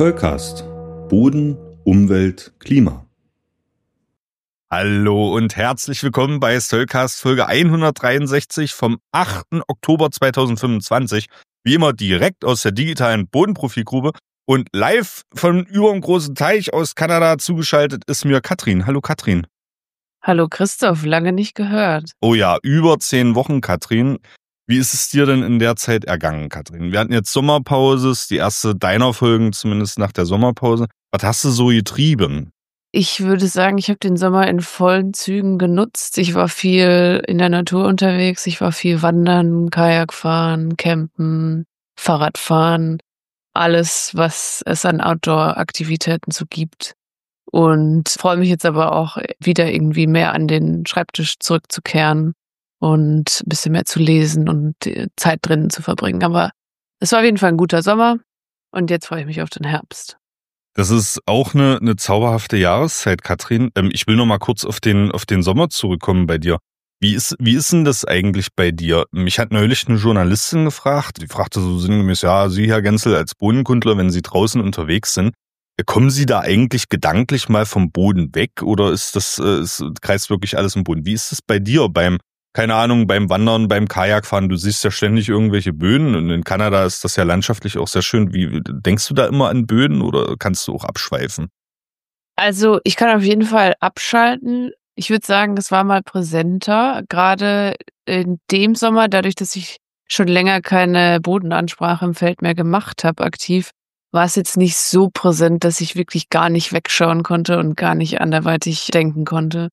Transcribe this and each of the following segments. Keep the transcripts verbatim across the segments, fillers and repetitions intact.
Soilcast. Boden, Umwelt, Klima. Hallo und herzlich willkommen bei Soilcast Folge hundertdreiundsechzig vom achten Oktober zweitausendfünfundzwanzig. Wie immer direkt aus der digitalen Bodenprofilgrube und live von über dem großen Teich aus Kanada zugeschaltet ist mir Katrin. Hallo Katrin. Hallo Christoph, lange nicht gehört. Oh ja, über zehn Wochen, Katrin. Wie ist es dir denn in der Zeit ergangen, Katrin? Wir hatten jetzt Sommerpause, die erste deiner Folgen zumindest nach der Sommerpause. Was hast du so getrieben? Ich würde sagen, ich habe den Sommer in vollen Zügen genutzt. Ich war viel in der Natur unterwegs. Ich war viel wandern, Kajakfahren, campen, Fahrradfahren. Alles, was es an Outdoor-Aktivitäten so gibt. Und freue mich jetzt aber auch wieder irgendwie mehr an den Schreibtisch zurückzukehren und ein bisschen mehr zu lesen und Zeit drinnen zu verbringen. Aber es war auf jeden Fall ein guter Sommer und jetzt freue ich mich auf den Herbst. Das ist auch eine, eine zauberhafte Jahreszeit, Katrin. Ähm, ich will noch mal kurz auf den, auf den Sommer zurückkommen bei dir. Wie ist, wie ist denn das eigentlich bei dir? Mich hat neulich eine Journalistin gefragt, die fragte so sinngemäß, ja, Sie, Herr Genzel, als Bodenkundler, wenn Sie draußen unterwegs sind, kommen Sie da eigentlich gedanklich mal vom Boden weg oder ist das, äh, ist, kreist wirklich alles im Boden? Wie ist das bei dir beim, keine Ahnung, beim Wandern, beim Kajakfahren? Du siehst ja ständig irgendwelche Böden und in Kanada ist das ja landschaftlich auch sehr schön. Wie, denkst du da immer an Böden oder kannst du auch abschweifen? Also ich kann auf jeden Fall abschalten. Ich würde sagen, es war mal präsenter, gerade in dem Sommer, dadurch, dass ich schon länger keine Bodenansprache im Feld mehr gemacht habe, aktiv, war es jetzt nicht so präsent, dass ich wirklich gar nicht wegschauen konnte und gar nicht anderweitig denken konnte.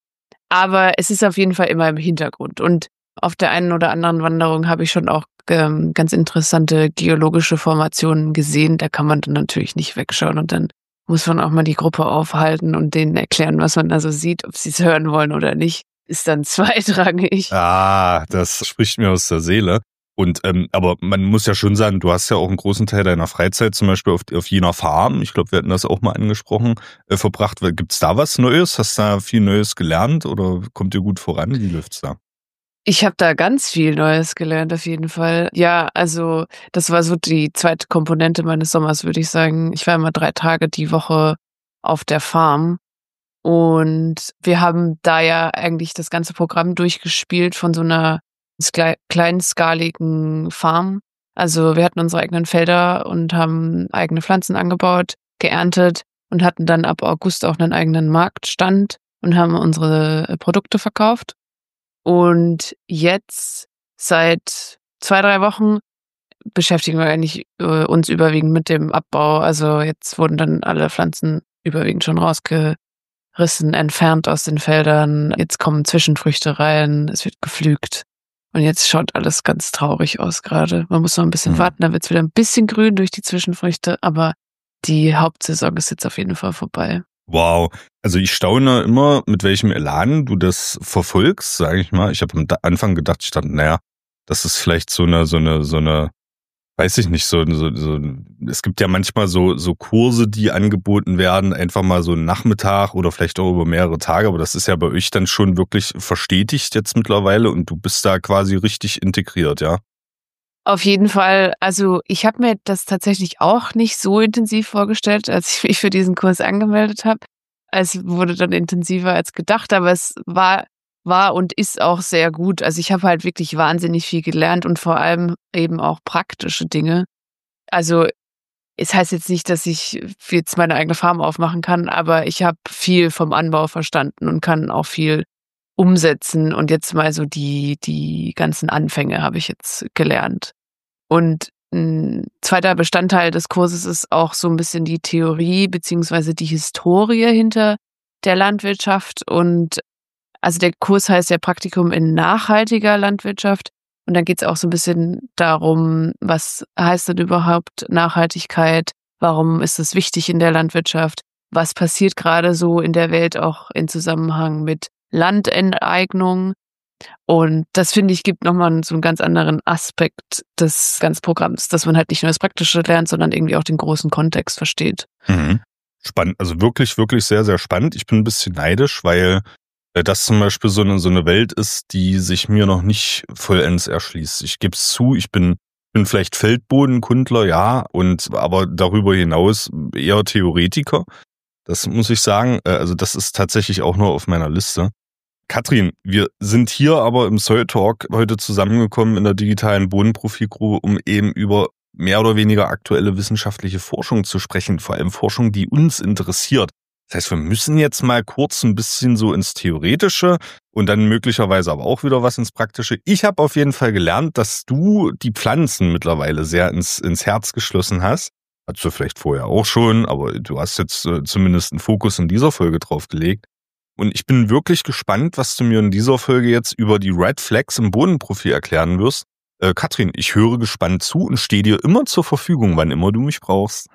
Aber es ist auf jeden Fall immer im Hintergrund. Und auf der einen oder anderen Wanderung habe ich schon auch ähm, ganz interessante geologische Formationen gesehen. Da kann man dann natürlich nicht wegschauen und dann muss man auch mal die Gruppe aufhalten und denen erklären, was man da so sieht, ob sie es hören wollen oder nicht, ist dann zweitrangig. Ah, das spricht mir aus der Seele. Und ähm, aber man muss ja schon sagen, du hast ja auch einen großen Teil deiner Freizeit zum Beispiel auf, auf jener Farm, ich glaube, wir hatten das auch mal angesprochen, äh, verbracht. Gibt's da was Neues? Hast du da viel Neues gelernt oder kommt dir gut voran? Wie läuft's da? Ich habe da ganz viel Neues gelernt, auf jeden Fall. Ja, also das war so die zweite Komponente meines Sommers, würde ich sagen. Ich war immer drei Tage die Woche auf der Farm und wir haben da ja eigentlich das ganze Programm durchgespielt von so einer kleinskaligen Farm. Also wir hatten unsere eigenen Felder und haben eigene Pflanzen angebaut, geerntet und hatten dann ab August auch einen eigenen Marktstand und haben unsere Produkte verkauft. Und jetzt seit zwei, drei Wochen beschäftigen wir eigentlich äh, uns überwiegend mit dem Abbau. Also jetzt wurden dann alle Pflanzen überwiegend schon rausgerissen, entfernt aus den Feldern. Jetzt kommen Zwischenfrüchte rein, es wird gepflügt. Und jetzt schaut alles ganz traurig aus gerade. Man muss noch ein bisschen mhm. warten, dann wird es wieder ein bisschen grün durch die Zwischenfrüchte, aber die Hauptsaison ist jetzt auf jeden Fall vorbei. Wow, also ich staune immer, mit welchem Elan du das verfolgst, sage ich mal. Ich habe am Anfang gedacht, ich dachte, naja, das ist vielleicht so eine, so eine, so eine, weiß ich nicht, so, so, so es gibt ja manchmal so, so Kurse, die angeboten werden, einfach mal so einen Nachmittag oder vielleicht auch über mehrere Tage, aber das ist ja bei euch dann schon wirklich verstetigt jetzt mittlerweile und du bist da quasi richtig integriert, ja? Auf jeden Fall. Also ich habe mir das tatsächlich auch nicht so intensiv vorgestellt, als ich mich für diesen Kurs angemeldet habe. Es wurde dann intensiver als gedacht, aber es war war und ist auch sehr gut. Also ich habe halt wirklich wahnsinnig viel gelernt und vor allem eben auch praktische Dinge. Also es heißt jetzt nicht, dass ich jetzt meine eigene Farm aufmachen kann, aber ich habe viel vom Anbau verstanden und kann auch viel umsetzen und jetzt mal so die die ganzen Anfänge habe ich jetzt gelernt. Und ein zweiter Bestandteil des Kurses ist auch so ein bisschen die Theorie beziehungsweise die Historie hinter der Landwirtschaft. Und also der Kurs heißt ja Praktikum in nachhaltiger Landwirtschaft. Und dann geht es auch so ein bisschen darum, was heißt denn überhaupt Nachhaltigkeit? Warum ist es wichtig in der Landwirtschaft? Was passiert gerade so in der Welt auch in Zusammenhang mit Landenteignung? Und das, finde ich, gibt nochmal so einen ganz anderen Aspekt des ganzen Programms, dass man halt nicht nur das Praktische lernt, sondern irgendwie auch den großen Kontext versteht. Mhm. Spannend, also wirklich, wirklich sehr, sehr spannend. Ich bin ein bisschen neidisch, weil das zum Beispiel so eine, so eine Welt ist, die sich mir noch nicht vollends erschließt. Ich gebe es zu, ich bin bin vielleicht Feldbodenkundler, ja, und aber darüber hinaus eher Theoretiker. Das muss ich sagen. Also das ist tatsächlich auch nur auf meiner Liste. Katrin, wir sind hier aber im Soil Talk heute zusammengekommen in der digitalen Bodenprofilgruppe, um eben über mehr oder weniger aktuelle wissenschaftliche Forschung zu sprechen, vor allem Forschung, die uns interessiert. Das heißt, wir müssen jetzt mal kurz ein bisschen so ins Theoretische und dann möglicherweise aber auch wieder was ins Praktische. Ich habe auf jeden Fall gelernt, dass du die Pflanzen mittlerweile sehr ins, ins Herz geschlossen hast. Hattest du vielleicht vorher auch schon, aber du hast jetzt äh, zumindest einen Fokus in dieser Folge drauf gelegt. Und ich bin wirklich gespannt, was du mir in dieser Folge jetzt über die Red Flags im Bodenprofil erklären wirst. Äh, Katrin, ich höre gespannt zu und stehe dir immer zur Verfügung, wann immer du mich brauchst.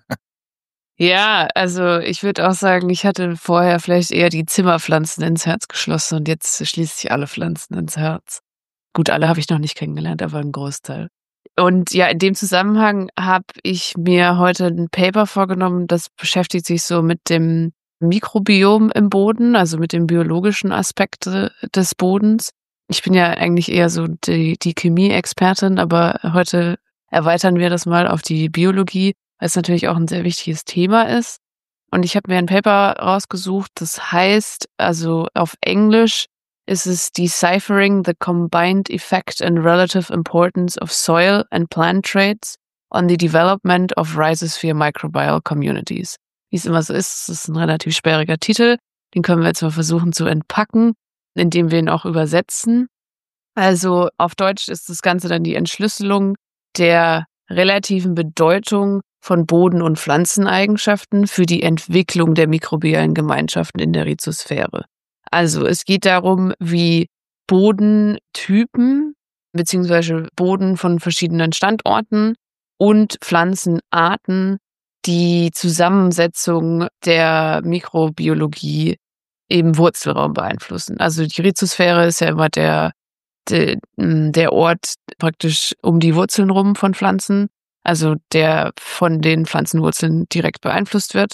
Ja, also ich würde auch sagen, ich hatte vorher vielleicht eher die Zimmerpflanzen ins Herz geschlossen und jetzt schließe ich alle Pflanzen ins Herz. Gut, alle habe ich noch nicht kennengelernt, aber ein Großteil. Und ja, in dem Zusammenhang habe ich mir heute ein Paper vorgenommen, das beschäftigt sich so mit dem Mikrobiom im Boden, also mit den biologischen Aspekten des Bodens. Ich bin ja eigentlich eher so die, die Chemie-Expertin, aber heute erweitern wir das mal auf die Biologie, weil es natürlich auch ein sehr wichtiges Thema ist. Und ich habe mir ein Paper rausgesucht, das heißt, also auf Englisch ist es Deciphering the Combined Effect and Relative Importance of Soil and Plant Traits on the Development of Rhizosphere Microbial Communities. Wie es immer so ist, es ist ein relativ sperriger Titel. Den können wir jetzt mal versuchen zu entpacken, indem wir ihn auch übersetzen. Also auf Deutsch ist das Ganze dann die Entschlüsselung der relativen Bedeutung von Boden- und Pflanzeneigenschaften für die Entwicklung der mikrobiellen Gemeinschaften in der Rhizosphäre. Also es geht darum, wie Bodentypen beziehungsweise Boden von verschiedenen Standorten und Pflanzenarten die Zusammensetzung der Mikrobiologie im Wurzelraum beeinflussen. Also die Rhizosphäre ist ja immer der, der, der Ort praktisch um die Wurzeln rum von Pflanzen, also der von den Pflanzenwurzeln direkt beeinflusst wird.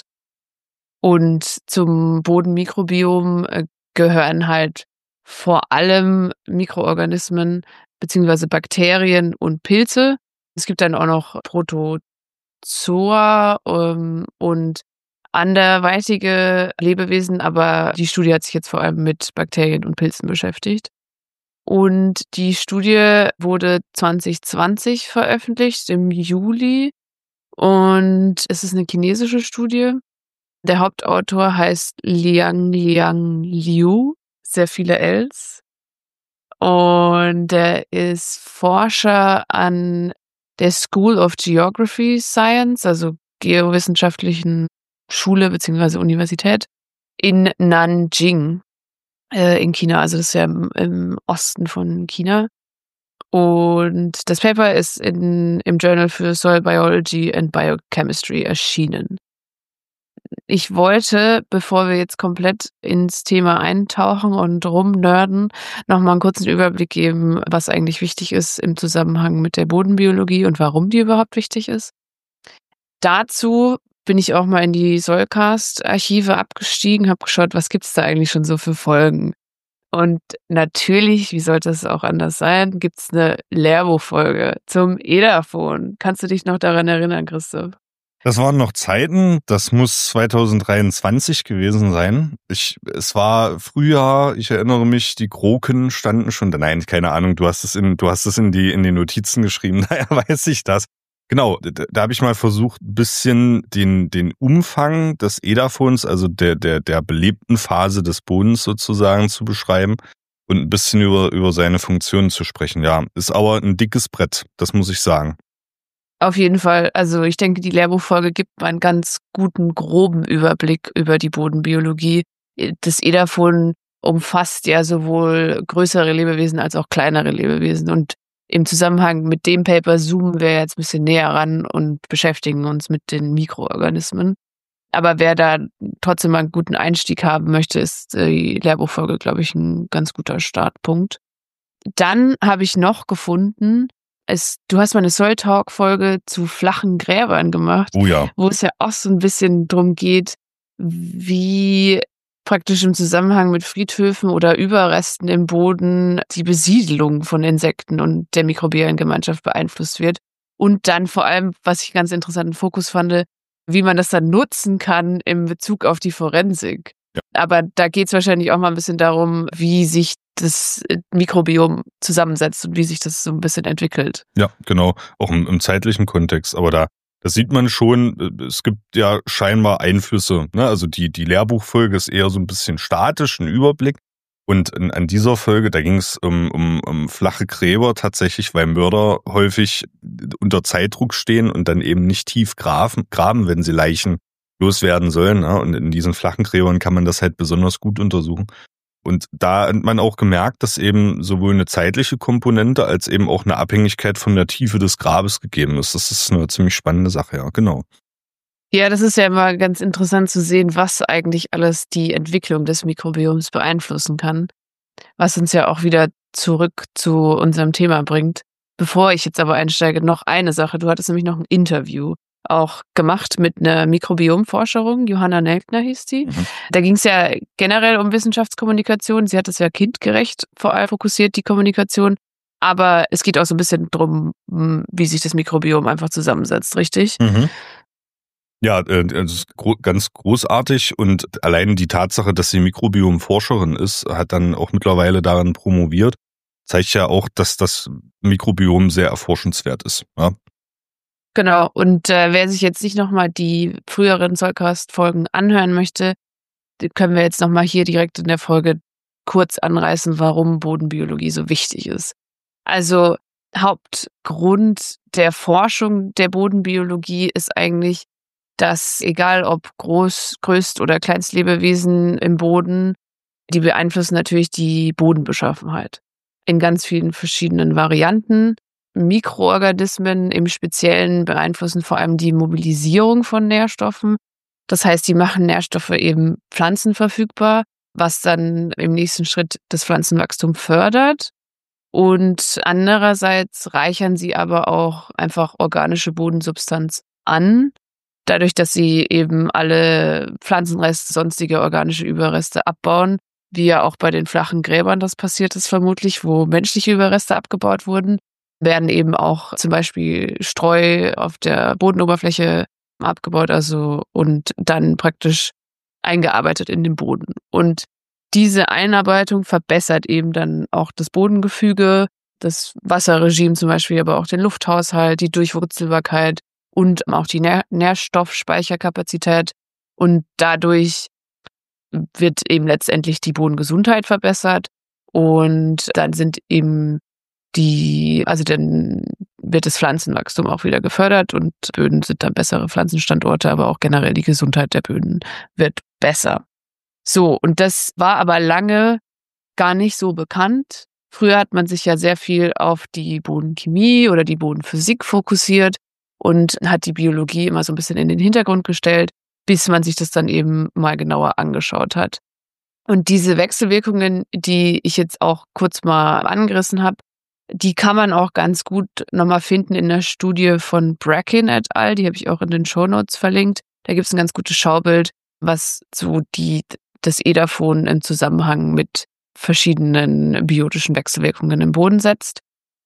Und zum Bodenmikrobiom gehören halt vor allem Mikroorganismen beziehungsweise Bakterien und Pilze. Es gibt dann auch noch Protozoa ähm, und anderweitige Lebewesen, aber die Studie hat sich jetzt vor allem mit Bakterien und Pilzen beschäftigt. Und die Studie wurde zwanzig zwanzig veröffentlicht, im Juli. Und es ist eine chinesische Studie. Der Hauptautor heißt Liang Liang Liu, sehr viele Ls. Und der ist Forscher an der School of Geography Science, also geowissenschaftlichen Schule bzw. Universität in Nanjing äh, in China. Also das ist ja im, im Osten von China. Und das Paper ist in, im Journal für Soil Biology and Biochemistry erschienen. Ich wollte, bevor wir jetzt komplett ins Thema eintauchen und rumnörden, nochmal einen kurzen Überblick geben, was eigentlich wichtig ist im Zusammenhang mit der Bodenbiologie und warum die überhaupt wichtig ist. Dazu bin ich auch mal in die Soilcast-Archive abgestiegen, habe geschaut, was gibt's da eigentlich schon so für Folgen. Und natürlich, wie sollte es auch anders sein, gibt's eine Lehrbuchfolge zum Edaphon. Kannst du dich noch daran erinnern, Christoph? Das waren noch Zeiten, das muss zwanzig dreiundzwanzig gewesen sein. Ich, es war Frühjahr, ich erinnere mich, die Kroken standen schon, nein, keine Ahnung, du hast es in, du hast es in die, in die Notizen geschrieben, daher weiß ich das. Genau, da, da habe ich mal versucht, ein bisschen den, den Umfang des Edaphons, also der, der, der belebten Phase des Bodens sozusagen zu beschreiben und ein bisschen über, über seine Funktionen zu sprechen. Ja, ist aber ein dickes Brett, das muss ich sagen. Auf jeden Fall. Also ich denke, die Lehrbuchfolge gibt mal einen ganz guten, groben Überblick über die Bodenbiologie. Das Edaphon umfasst ja sowohl größere Lebewesen als auch kleinere Lebewesen. Und im Zusammenhang mit dem Paper zoomen wir jetzt ein bisschen näher ran und beschäftigen uns mit den Mikroorganismen. Aber wer da trotzdem mal einen guten Einstieg haben möchte, ist die Lehrbuchfolge, glaube ich, ein ganz guter Startpunkt. Dann habe ich noch gefunden, Es, du hast mal eine Soil Talk Folge zu flachen Gräbern gemacht, Oh ja. wo es ja auch so ein bisschen drum geht, wie praktisch im Zusammenhang mit Friedhöfen oder Überresten im Boden die Besiedelung von Insekten und der mikrobiellen Gemeinschaft beeinflusst wird. Und dann vor allem, was ich einen ganz interessanten Fokus fand, wie man das dann nutzen kann im Bezug auf die Forensik. Ja. Aber da geht es wahrscheinlich auch mal ein bisschen darum, wie sich das Mikrobiom zusammensetzt und wie sich das so ein bisschen entwickelt. Ja, genau, auch im, im zeitlichen Kontext. Aber da das sieht man schon, es gibt ja scheinbar Einflüsse. Ne? Also die, die Lehrbuchfolge ist eher so ein bisschen statisch, ein Überblick. Und in, an dieser Folge, da ging es um, um, um flache Gräber tatsächlich, weil Mörder häufig unter Zeitdruck stehen und dann eben nicht tief graben, graben wenn sie Leichen loswerden sollen. Ne? Und in diesen flachen Gräbern kann man das halt besonders gut untersuchen. Und da hat man auch gemerkt, dass eben sowohl eine zeitliche Komponente als eben auch eine Abhängigkeit von der Tiefe des Grabes gegeben ist. Das ist eine ziemlich spannende Sache, ja, genau. Ja, das ist ja immer ganz interessant zu sehen, was eigentlich alles die Entwicklung des Mikrobioms beeinflussen kann. Was uns ja auch wieder zurück zu unserem Thema bringt. Bevor ich jetzt aber einsteige, noch eine Sache. Du hattest nämlich noch ein Interview auch gemacht mit einer Mikrobiomforscherin, Johanna Nelkner hieß die. Mhm. Da ging es ja generell um Wissenschaftskommunikation. Sie hat es ja kindgerecht vor allem fokussiert, die Kommunikation. Aber es geht auch so ein bisschen drum, wie sich das Mikrobiom einfach zusammensetzt, richtig? Mhm. Ja, das ist ganz großartig und allein die Tatsache, dass sie Mikrobiomforscherin ist, hat dann auch mittlerweile daran promoviert, zeigt ja auch, dass das Mikrobiom sehr erforschenswert ist. Ja? Genau, und äh, wer sich jetzt nicht nochmal die früheren Zollcast-Folgen anhören möchte, können wir jetzt nochmal hier direkt in der Folge kurz anreißen, warum Bodenbiologie so wichtig ist. Also Hauptgrund der Forschung der Bodenbiologie ist eigentlich, dass egal ob Groß-, Größt- oder Kleinstlebewesen im Boden, die beeinflussen natürlich die Bodenbeschaffenheit in ganz vielen verschiedenen Varianten. Mikroorganismen im Speziellen beeinflussen vor allem die Mobilisierung von Nährstoffen. Das heißt, die machen Nährstoffe eben pflanzenverfügbar, was dann im nächsten Schritt das Pflanzenwachstum fördert. Und andererseits reichern sie aber auch einfach organische Bodensubstanz an, dadurch, dass sie eben alle Pflanzenreste, sonstige organische Überreste abbauen, wie ja auch bei den flachen Gräbern das passiert ist vermutlich, wo menschliche Überreste abgebaut wurden, werden eben auch zum Beispiel Streu auf der Bodenoberfläche abgebaut, also und dann praktisch eingearbeitet in den Boden. Und diese Einarbeitung verbessert eben dann auch das Bodengefüge, das Wasserregime zum Beispiel, aber auch den Lufthaushalt, die Durchwurzelbarkeit und auch die Nähr- Nährstoffspeicherkapazität. Und dadurch wird eben letztendlich die Bodengesundheit verbessert und dann sind eben die, also dann wird das Pflanzenwachstum auch wieder gefördert und Böden sind dann bessere Pflanzenstandorte, aber auch generell die Gesundheit der Böden wird besser. So, und das war aber lange gar nicht so bekannt. Früher hat man sich ja sehr viel auf die Bodenchemie oder die Bodenphysik fokussiert und hat die Biologie immer so ein bisschen in den Hintergrund gestellt, bis man sich das dann eben mal genauer angeschaut hat. Und diese Wechselwirkungen, die ich jetzt auch kurz mal angerissen habe, die kann man auch ganz gut nochmal finden in der Studie von Bracken et al. Die habe ich auch in den Shownotes verlinkt. Da gibt es ein ganz gutes Schaubild, was so die, das Edaphon im Zusammenhang mit verschiedenen biotischen Wechselwirkungen im Boden setzt.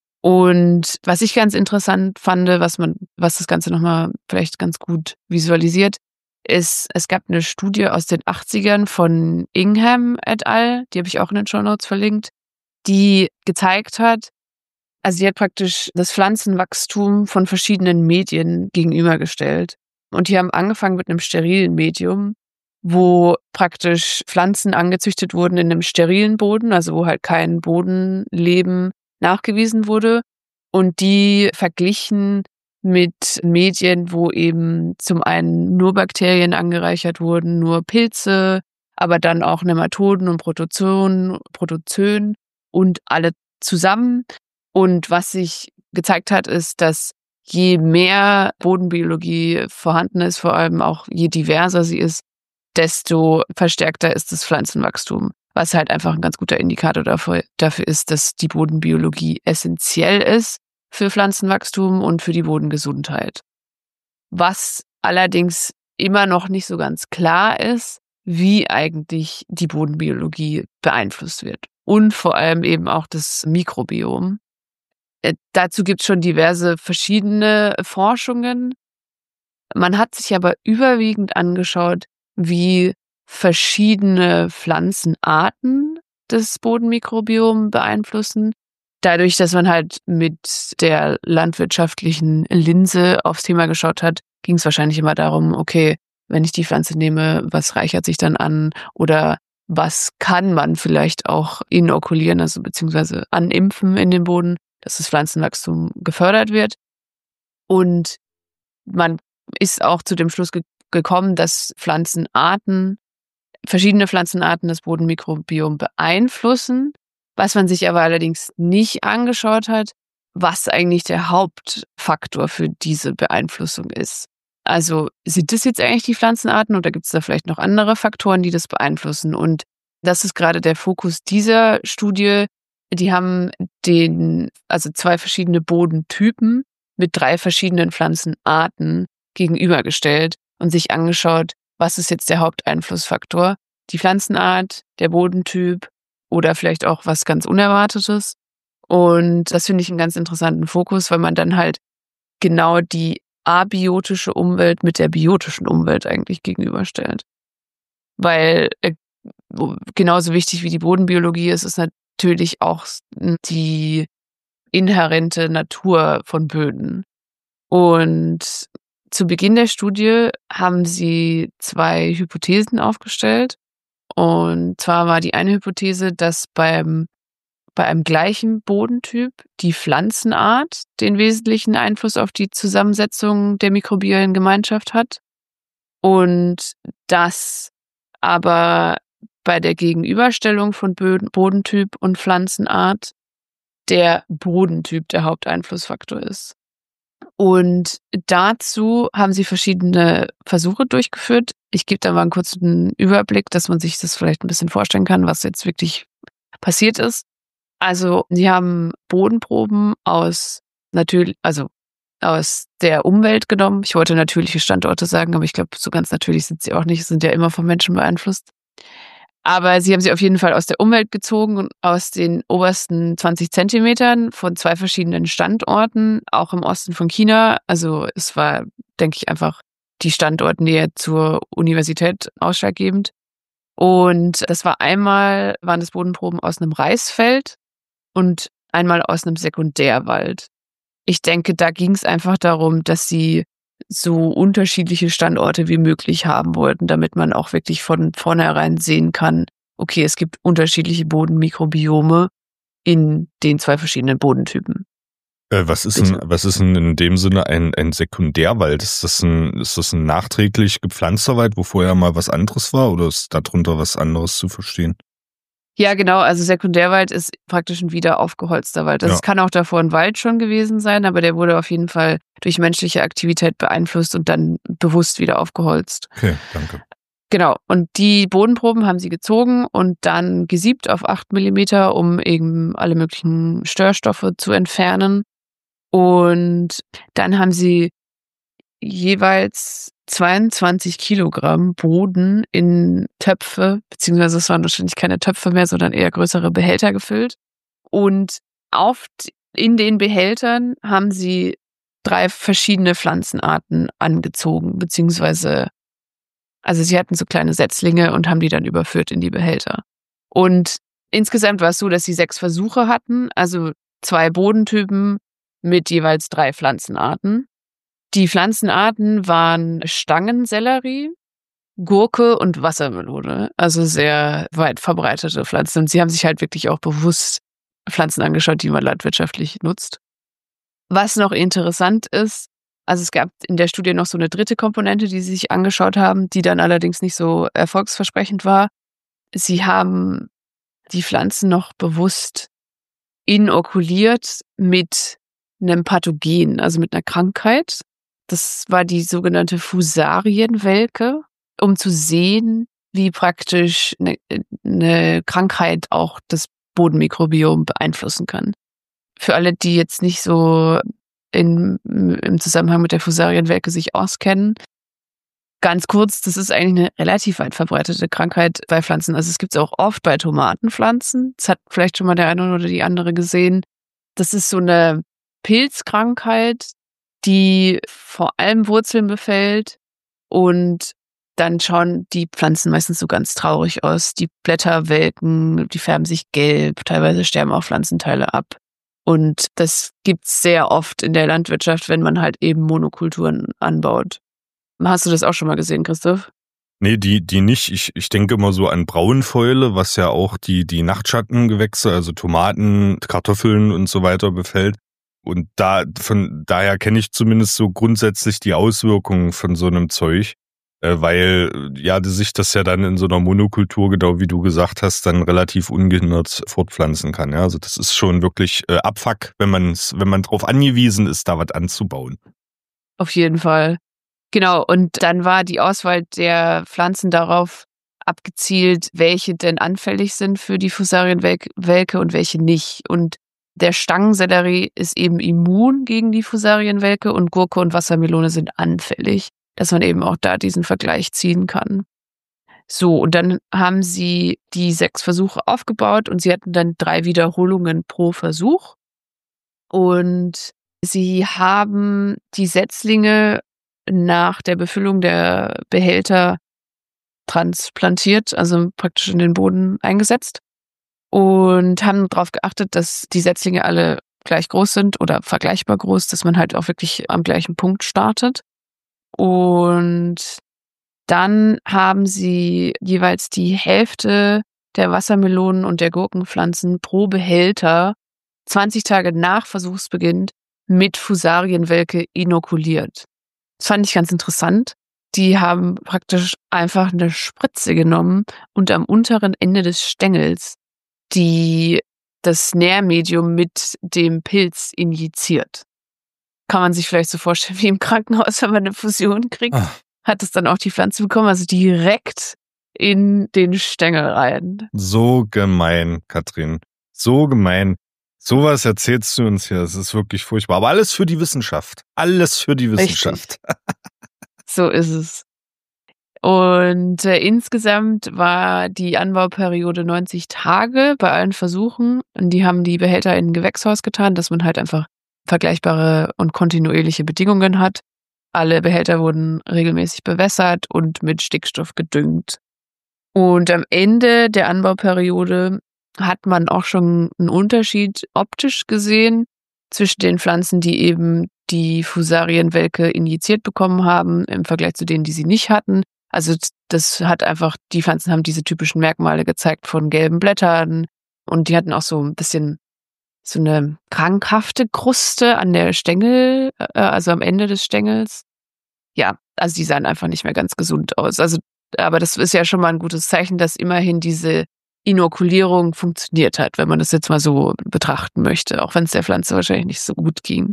Und was ich ganz interessant fand, was man, was das Ganze nochmal vielleicht ganz gut visualisiert, ist, es gab eine Studie aus den achtzigern von Ingham et al., die habe ich auch in den Shownotes verlinkt, die gezeigt hat, also sie hat praktisch das Pflanzenwachstum von verschiedenen Medien gegenübergestellt. Und die haben angefangen mit einem sterilen Medium, wo praktisch Pflanzen angezüchtet wurden in einem sterilen Boden, also wo halt kein Bodenleben nachgewiesen wurde. Und die verglichen mit Medien, wo eben zum einen nur Bakterien angereichert wurden, nur Pilze, aber dann auch Nematoden und Protozoen, Protozoen und alle zusammen. Und was sich gezeigt hat, ist, dass je mehr Bodenbiologie vorhanden ist, vor allem auch je diverser sie ist, desto verstärkter ist das Pflanzenwachstum. Was halt einfach ein ganz guter Indikator dafür, dafür ist, dass die Bodenbiologie essentiell ist für Pflanzenwachstum und für die Bodengesundheit. Was allerdings immer noch nicht so ganz klar ist, wie eigentlich die Bodenbiologie beeinflusst wird. Und vor allem eben auch das Mikrobiom. Äh, dazu gibt es schon diverse verschiedene Forschungen. Man hat sich aber überwiegend angeschaut, wie verschiedene Pflanzenarten das Bodenmikrobiom beeinflussen. Dadurch, dass man halt mit der landwirtschaftlichen Linse aufs Thema geschaut hat, ging es wahrscheinlich immer darum, okay, wenn ich die Pflanze nehme, was reichert sich dann an oder was kann man vielleicht auch inokulieren, also beziehungsweise animpfen in den Boden, dass das Pflanzenwachstum gefördert wird. Und man ist auch zu dem Schluss ge- gekommen, dass Pflanzenarten, verschiedene Pflanzenarten das Bodenmikrobiom beeinflussen. Was man sich aber allerdings nicht angeschaut hat, was eigentlich der Hauptfaktor für diese Beeinflussung ist. Also sind das jetzt eigentlich die Pflanzenarten oder gibt es da vielleicht noch andere Faktoren, die das beeinflussen? Und das ist gerade der Fokus dieser Studie. Die haben den, also zwei verschiedene Bodentypen mit drei verschiedenen Pflanzenarten gegenübergestellt und sich angeschaut, was ist jetzt der Haupteinflussfaktor? Die Pflanzenart, der Bodentyp oder vielleicht auch was ganz Unerwartetes. Und das finde ich einen ganz interessanten Fokus, weil man dann halt genau die abiotische Umwelt mit der biotischen Umwelt eigentlich gegenüberstellt. Weil äh, genauso wichtig wie die Bodenbiologie ist, ist natürlich auch die inhärente Natur von Böden. Und zu Beginn der Studie haben sie zwei Hypothesen aufgestellt. Und zwar war die eine Hypothese, dass beim, bei einem gleichen Bodentyp die Pflanzenart den wesentlichen Einfluss auf die Zusammensetzung der mikrobiellen Gemeinschaft hat. Und dass aber bei der Gegenüberstellung von Böden, Bodentyp und Pflanzenart der Bodentyp der Haupteinflussfaktor ist. Und dazu haben sie verschiedene Versuche durchgeführt. Ich gebe da mal einen kurzen Überblick, dass man sich das vielleicht ein bisschen vorstellen kann, was jetzt wirklich passiert ist. Also sie haben Bodenproben aus natürlich, also aus der Umwelt genommen. Ich wollte natürliche Standorte sagen, aber ich glaube, so ganz natürlich sind sie auch nicht, sind ja immer vom Menschen beeinflusst. Aber sie haben sie auf jeden Fall aus der Umwelt gezogen und aus den obersten zwanzig Zentimetern von zwei verschiedenen Standorten, auch im Osten von China. Also es war, denke ich, einfach die Standortnähe zur Universität ausschlaggebend. Und das war einmal, waren das Bodenproben aus einem Reisfeld und einmal aus einem Sekundärwald. Ich denke, da ging es einfach darum, dass sie so unterschiedliche Standorte wie möglich haben wollten, damit man auch wirklich von vornherein sehen kann, okay, es gibt unterschiedliche Bodenmikrobiome in den zwei verschiedenen Bodentypen. Äh, was ist denn, was ist denn in dem Sinne ein, ein Sekundärwald? Ist das ein, ist das ein nachträglich gepflanzter Wald, wo vorher mal was anderes war, oder ist darunter was anderes zu verstehen? Ja, genau. Also Sekundärwald ist praktisch ein wieder aufgeholzter Wald. Also Ja. Es kann auch davor ein Wald schon gewesen sein, aber der wurde auf jeden Fall durch menschliche Aktivität beeinflusst und dann bewusst wieder aufgeholzt. Okay, danke. Genau. Und die Bodenproben haben sie gezogen und dann gesiebt auf acht Millimeter, um eben alle möglichen Störstoffe zu entfernen. Und dann haben sie jeweils zweiundzwanzig Kilogramm Boden in Töpfe, beziehungsweise es waren wahrscheinlich keine Töpfe mehr, sondern eher größere Behälter gefüllt. Und auf, in den Behältern haben sie drei verschiedene Pflanzenarten angezogen, beziehungsweise, also sie hatten so kleine Setzlinge und haben die dann überführt in die Behälter. Und insgesamt war es so, dass sie sechs Versuche hatten, also zwei Bodentypen mit jeweils drei Pflanzenarten. Die Pflanzenarten waren Stangensellerie, Gurke und Wassermelone, also sehr weit verbreitete Pflanzen. Und sie haben sich halt wirklich auch bewusst Pflanzen angeschaut, die man landwirtschaftlich nutzt. Was noch interessant ist, also es gab in der Studie noch so eine dritte Komponente, die sie sich angeschaut haben, die dann allerdings nicht so erfolgsversprechend war. Sie haben die Pflanzen noch bewusst inokuliert mit einem Pathogen, also mit einer Krankheit. Das war die sogenannte Fusarienwelke, um zu sehen, wie praktisch eine, eine Krankheit auch das Bodenmikrobiom beeinflussen kann. Für alle, die jetzt nicht so in, im Zusammenhang mit der Fusarienwelke sich auskennen, Ganz kurz, das ist eigentlich eine relativ weit verbreitete Krankheit bei Pflanzen. Also es gibt es auch oft bei Tomatenpflanzen. Das hat vielleicht schon mal der eine oder die andere gesehen. Das ist so eine Pilzkrankheit, die vor allem Wurzeln befällt. Und dann schauen die Pflanzen meistens so ganz traurig aus. Die Blätter welken, die färben sich gelb. Teilweise sterben auch Pflanzenteile ab. Und das gibt's sehr oft in der Landwirtschaft, wenn man halt eben Monokulturen anbaut. Hast du das auch schon mal gesehen, Christoph? Nee, die, die nicht. Ich, ich denke immer so an Braunfäule, was ja auch die, die Nachtschattengewächse, also Tomaten, Kartoffeln und so weiter befällt. Und da, von daher kenne ich zumindest so grundsätzlich die Auswirkungen von so einem Zeug, äh, weil, ja, sich das ja dann in so einer Monokultur, genau wie du gesagt hast, dann relativ ungehindert fortpflanzen kann. Ja, also das ist schon wirklich äh, Abfuck, wenn man, wenn man drauf angewiesen ist, da was anzubauen. Auf jeden Fall. Genau, und dann war die Auswahl der Pflanzen darauf abgezielt, welche denn anfällig sind für die Fusarienwelke und welche nicht. Und der Stangensellerie ist eben immun gegen die Fusarienwelke und Gurke und Wassermelone sind anfällig, dass man eben auch da diesen Vergleich ziehen kann. So, und dann haben sie die sechs Versuche aufgebaut und sie hatten dann drei Wiederholungen pro Versuch. Und sie haben die Setzlinge nach der Befüllung der Behälter transplantiert, also praktisch in den Boden eingesetzt und haben darauf geachtet, dass die Setzlinge alle gleich groß sind oder vergleichbar groß, dass man halt auch wirklich am gleichen Punkt startet. Und dann haben sie jeweils die Hälfte der Wassermelonen und der Gurkenpflanzen pro Behälter zwanzig Tage nach Versuchsbeginn mit Fusarienwelke inokuliert. Das fand ich ganz interessant. Die haben praktisch einfach eine Spritze genommen und am unteren Ende des Stängels die das Nährmedium mit dem Pilz injiziert. Kann man sich vielleicht so vorstellen wie im Krankenhaus, wenn man eine Fusion kriegt, Ach. hat es dann auch die Pflanze bekommen, also direkt in den Stängel rein. So gemein, Katrin. So gemein. Sowas erzählst du uns hier. Es ist wirklich furchtbar. Aber alles für die Wissenschaft. Alles für die Wissenschaft. So ist es. Und äh, insgesamt war die Anbauperiode neunzig Tage bei allen Versuchen. Und die haben die Behälter in ein Gewächshaus getan, dass man halt einfach vergleichbare und kontinuierliche Bedingungen hat. Alle Behälter wurden regelmäßig bewässert und mit Stickstoff gedüngt. Und am Ende der Anbauperiode hat man auch schon einen Unterschied optisch gesehen zwischen den Pflanzen, die eben die Fusarienwelke injiziert bekommen haben, im Vergleich zu denen, die sie nicht hatten. Also das hat einfach, die Pflanzen haben diese typischen Merkmale gezeigt von gelben Blättern und die hatten auch so ein bisschen so eine krankhafte Kruste an der Stängel, also am Ende des Stängels. Ja, also die sahen einfach nicht mehr ganz gesund aus. Also, aber das ist ja schon mal ein gutes Zeichen, dass immerhin diese Inokulierung funktioniert hat, wenn man das jetzt mal so betrachten möchte, auch wenn es der Pflanze wahrscheinlich nicht so gut ging.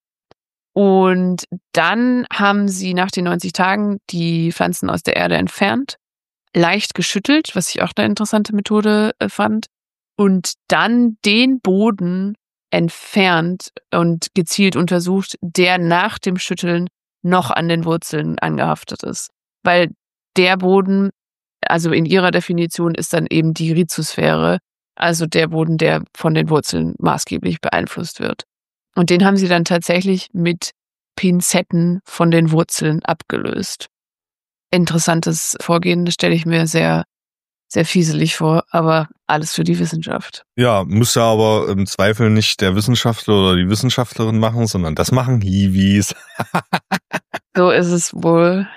Und dann haben sie nach den neunzig Tagen die Pflanzen aus der Erde entfernt, leicht geschüttelt, was ich auch eine interessante Methode fand, und dann den Boden entfernt und gezielt untersucht, der nach dem Schütteln noch an den Wurzeln angehaftet ist. Weil der Boden, also in ihrer Definition, ist dann eben die Rhizosphäre, also der Boden, der von den Wurzeln maßgeblich beeinflusst wird. Und den haben sie dann tatsächlich mit Pinzetten von den Wurzeln abgelöst. Interessantes Vorgehen, das stelle ich mir sehr, sehr fieselig vor, aber alles für die Wissenschaft. Ja, muss ja aber im Zweifel nicht der Wissenschaftler oder die Wissenschaftlerin machen, sondern das machen Hiwis. So ist es wohl.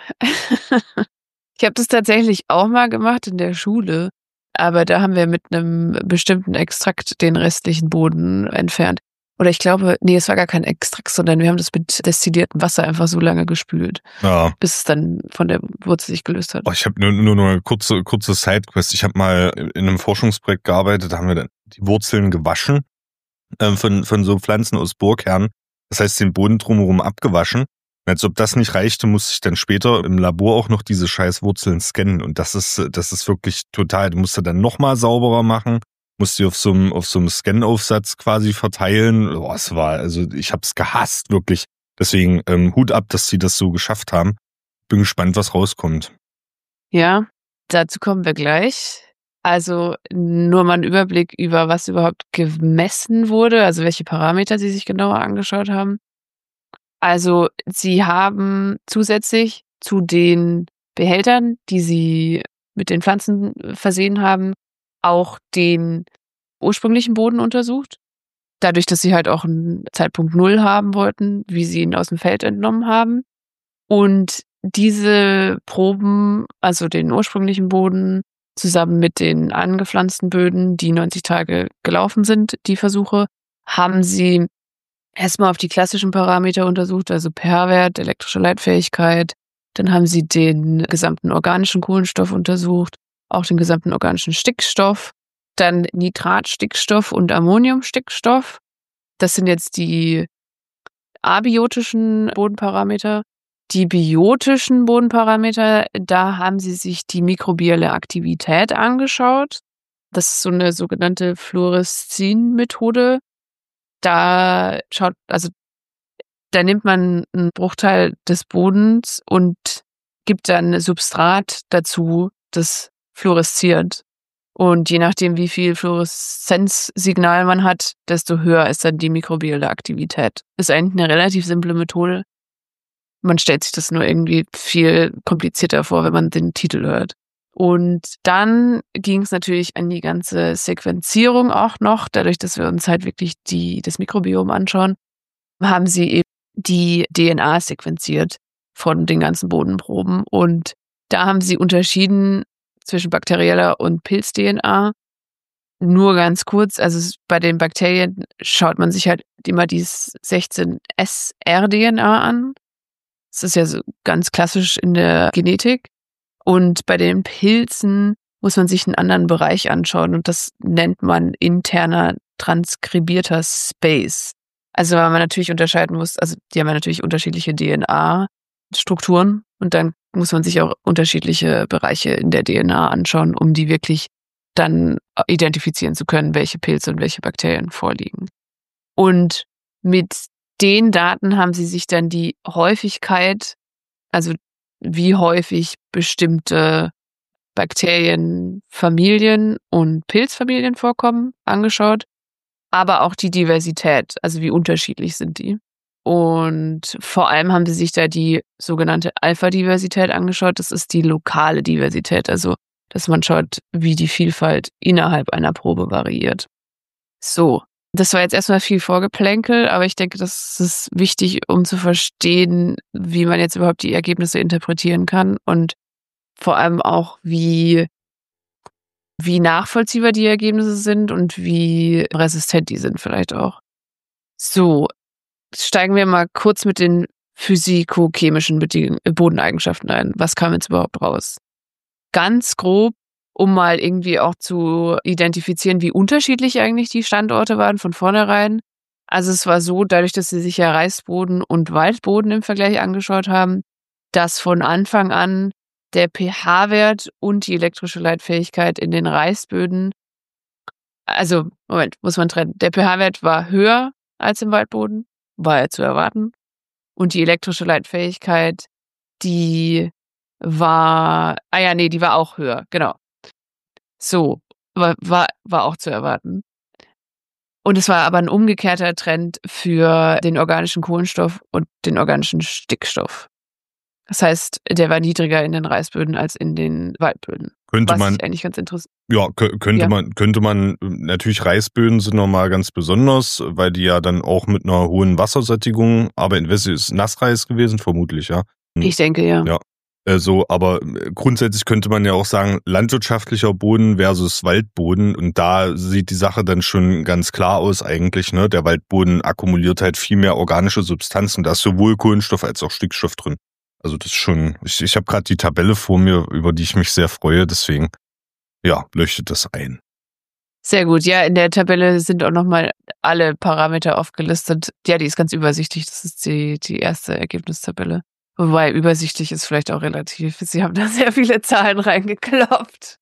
Ich habe das tatsächlich auch mal gemacht in der Schule, aber da haben wir mit einem bestimmten Extrakt den restlichen Boden entfernt. Oder ich glaube, nee, es war gar kein Extrakt, sondern wir haben das mit destilliertem Wasser einfach so lange gespült, ja, bis es dann von der Wurzel sich gelöst hat. Oh, ich habe nur, nur noch eine kurze, kurze Sidequest. Ich habe mal in einem Forschungsprojekt gearbeitet, da haben wir dann die Wurzeln gewaschen äh, von, von so Pflanzen aus Bohrkernen. Das heißt, den Boden drumherum abgewaschen. Und als ob das nicht reichte, musste ich dann später im Labor auch noch diese scheiß Wurzeln scannen. Und das ist, das ist wirklich total, du musst du dann nochmal sauberer machen. Musst du auf so einem, auf so einem Scan-Aufsatz quasi verteilen. Boah, es war, also ich hab's gehasst, wirklich. Deswegen ähm, Hut ab, dass sie das so geschafft haben. bin gespannt, was rauskommt. Ja, dazu kommen wir gleich. Also nur mal ein Überblick über, was überhaupt gemessen wurde, also welche Parameter Sie sich genauer angeschaut haben. Also Sie haben zusätzlich zu den Behältern, die Sie mit den Pflanzen versehen haben, auch den ursprünglichen Boden untersucht. Dadurch, dass Sie halt auch einen Zeitpunkt Null haben wollten, wie Sie ihn aus dem Feld entnommen haben. Und diese Proben, also den ursprünglichen Boden, zusammen mit den angepflanzten Böden, die neunzig Tage gelaufen sind, die Versuche, haben Sie erstmal auf die klassischen Parameter untersucht, also pH-Wert, elektrische Leitfähigkeit. Dann haben Sie den gesamten organischen Kohlenstoff untersucht, auch den gesamten organischen Stickstoff, dann Nitratstickstoff und Ammoniumstickstoff. Das sind jetzt die abiotischen Bodenparameter. Die biotischen Bodenparameter, da haben Sie sich die mikrobielle Aktivität angeschaut. Das ist so eine sogenannte Fluoreszin-Methode. Da schaut, also da nimmt man einen Bruchteil des Bodens und gibt dann Substrat dazu, das fluoresziert. Und je nachdem, wie viel Fluoreszenzsignal man hat, desto höher ist dann die mikrobielle Aktivität. Ist eigentlich eine relativ simple Methode. Man stellt sich das nur irgendwie viel komplizierter vor, wenn man den Titel hört. Und dann ging es natürlich an die ganze Sequenzierung auch noch. Dadurch, dass wir uns halt wirklich die, das Mikrobiom anschauen, haben sie eben die D N A sequenziert von den ganzen Bodenproben. Und da haben sie unterschieden zwischen bakterieller und Pilz-D N A. Nur ganz kurz, also bei den Bakterien schaut man sich halt immer die sechzehn S R D N A an. Das ist ja so ganz klassisch in der Genetik. Und bei den Pilzen muss man sich einen anderen Bereich anschauen und das nennt man interner transkribierter Space. Also weil man natürlich unterscheiden muss, also die haben ja natürlich unterschiedliche D N A-Strukturen und dann muss man sich auch unterschiedliche Bereiche in der D N A anschauen, um die wirklich dann identifizieren zu können, welche Pilze und welche Bakterien vorliegen. Und mit den Daten haben sie sich dann die Häufigkeit, also wie häufig bestimmte Bakterienfamilien und Pilzfamilien vorkommen, angeschaut, aber auch die Diversität, also wie unterschiedlich sind die. Und vor allem haben sie sich da die sogenannte Alpha-Diversität angeschaut. Das ist die lokale Diversität, also dass man schaut, wie die Vielfalt innerhalb einer Probe variiert. So, das war jetzt erstmal viel Vorgeplänkel, aber ich denke, das ist wichtig, um zu verstehen, wie man jetzt überhaupt die Ergebnisse interpretieren kann und vor allem auch, wie, wie nachvollziehbar die Ergebnisse sind und wie resistent die sind vielleicht auch. So, steigen wir mal kurz mit den physikochemischen Bodeneigenschaften ein. Was kam jetzt überhaupt raus? Ganz grob, um mal irgendwie auch zu identifizieren, wie unterschiedlich eigentlich die Standorte waren von vornherein. Also es war so, dadurch, dass sie sich ja Reisboden und Waldboden im Vergleich angeschaut haben, dass von Anfang an der pH-Wert und die elektrische Leitfähigkeit in den Reisböden, also Moment, muss man trennen. Der pH-Wert war höher als im Waldboden, war ja zu erwarten. Und die elektrische Leitfähigkeit, die war, ah ja, nee, die war auch höher, genau. So, war, war, war auch zu erwarten. Und es war aber ein umgekehrter Trend für den organischen Kohlenstoff und den organischen Stickstoff. Das heißt, der war niedriger in den Reisböden als in den Waldböden. Könnte was man ich eigentlich ganz interessant. Ja, könnte Ja. man, könnte man, natürlich Reisböden sind nochmal ganz besonders, weil die ja dann auch mit einer hohen Wassersättigung arbeiten. Weißt du, ist Nassreis gewesen, vermutlich, ja. Ich denke, ja. Ja. So, aber grundsätzlich könnte man ja auch sagen, landwirtschaftlicher Boden versus Waldboden, und da sieht die Sache dann schon ganz klar aus eigentlich, ne? Der Waldboden akkumuliert halt viel mehr organische Substanzen, da ist sowohl Kohlenstoff als auch Stickstoff drin. Also das ist schon, ich, ich habe gerade die Tabelle vor mir, über die ich mich sehr freue, deswegen, ja, leuchtet das ein. Sehr gut. Ja, in der Tabelle sind auch nochmal alle Parameter aufgelistet. Ja, die ist ganz übersichtlich. Das ist die, die erste Ergebnistabelle. Wobei übersichtlich ist vielleicht auch relativ. Sie haben da sehr viele Zahlen reingeklopft.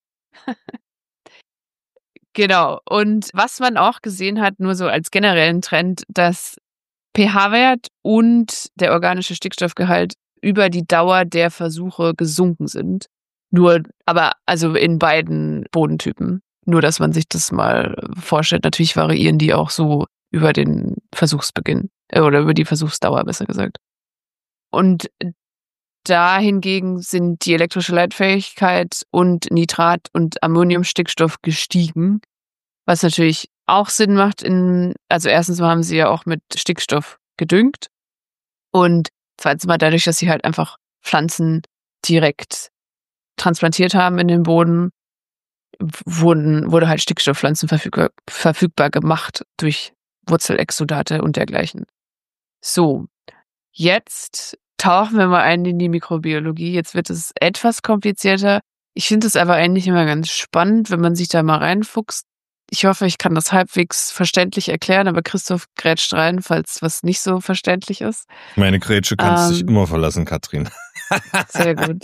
Genau. Und was man auch gesehen hat, nur so als generellen Trend, dass pH-Wert und der organische Stickstoffgehalt über die Dauer der Versuche gesunken sind. Nur, aber also in beiden Bodentypen. Nur, dass man sich das mal vorstellt. Natürlich variieren die auch so über den Versuchsbeginn äh, oder über die Versuchsdauer, besser gesagt. Und da hingegen sind die elektrische Leitfähigkeit und Nitrat und Ammoniumstickstoff gestiegen, was natürlich auch Sinn macht. In, also erstens mal haben sie ja auch mit Stickstoff gedüngt und zweitens mal dadurch, dass sie halt einfach Pflanzen direkt transplantiert haben in den Boden, wurden, wurde halt Stickstoffpflanzen verfügbar, verfügbar gemacht durch Wurzelexudate und dergleichen. So, jetzt tauchen wir mal ein in die Mikrobiologie. Jetzt wird es etwas komplizierter. Ich finde es aber eigentlich immer ganz spannend, wenn man sich da mal reinfuchst. Ich hoffe, ich kann das halbwegs verständlich erklären, aber Christoph grätscht rein, falls was nicht so verständlich ist. Meine Grätsche kannst du Ähm, dich immer verlassen, Katrin. Sehr gut.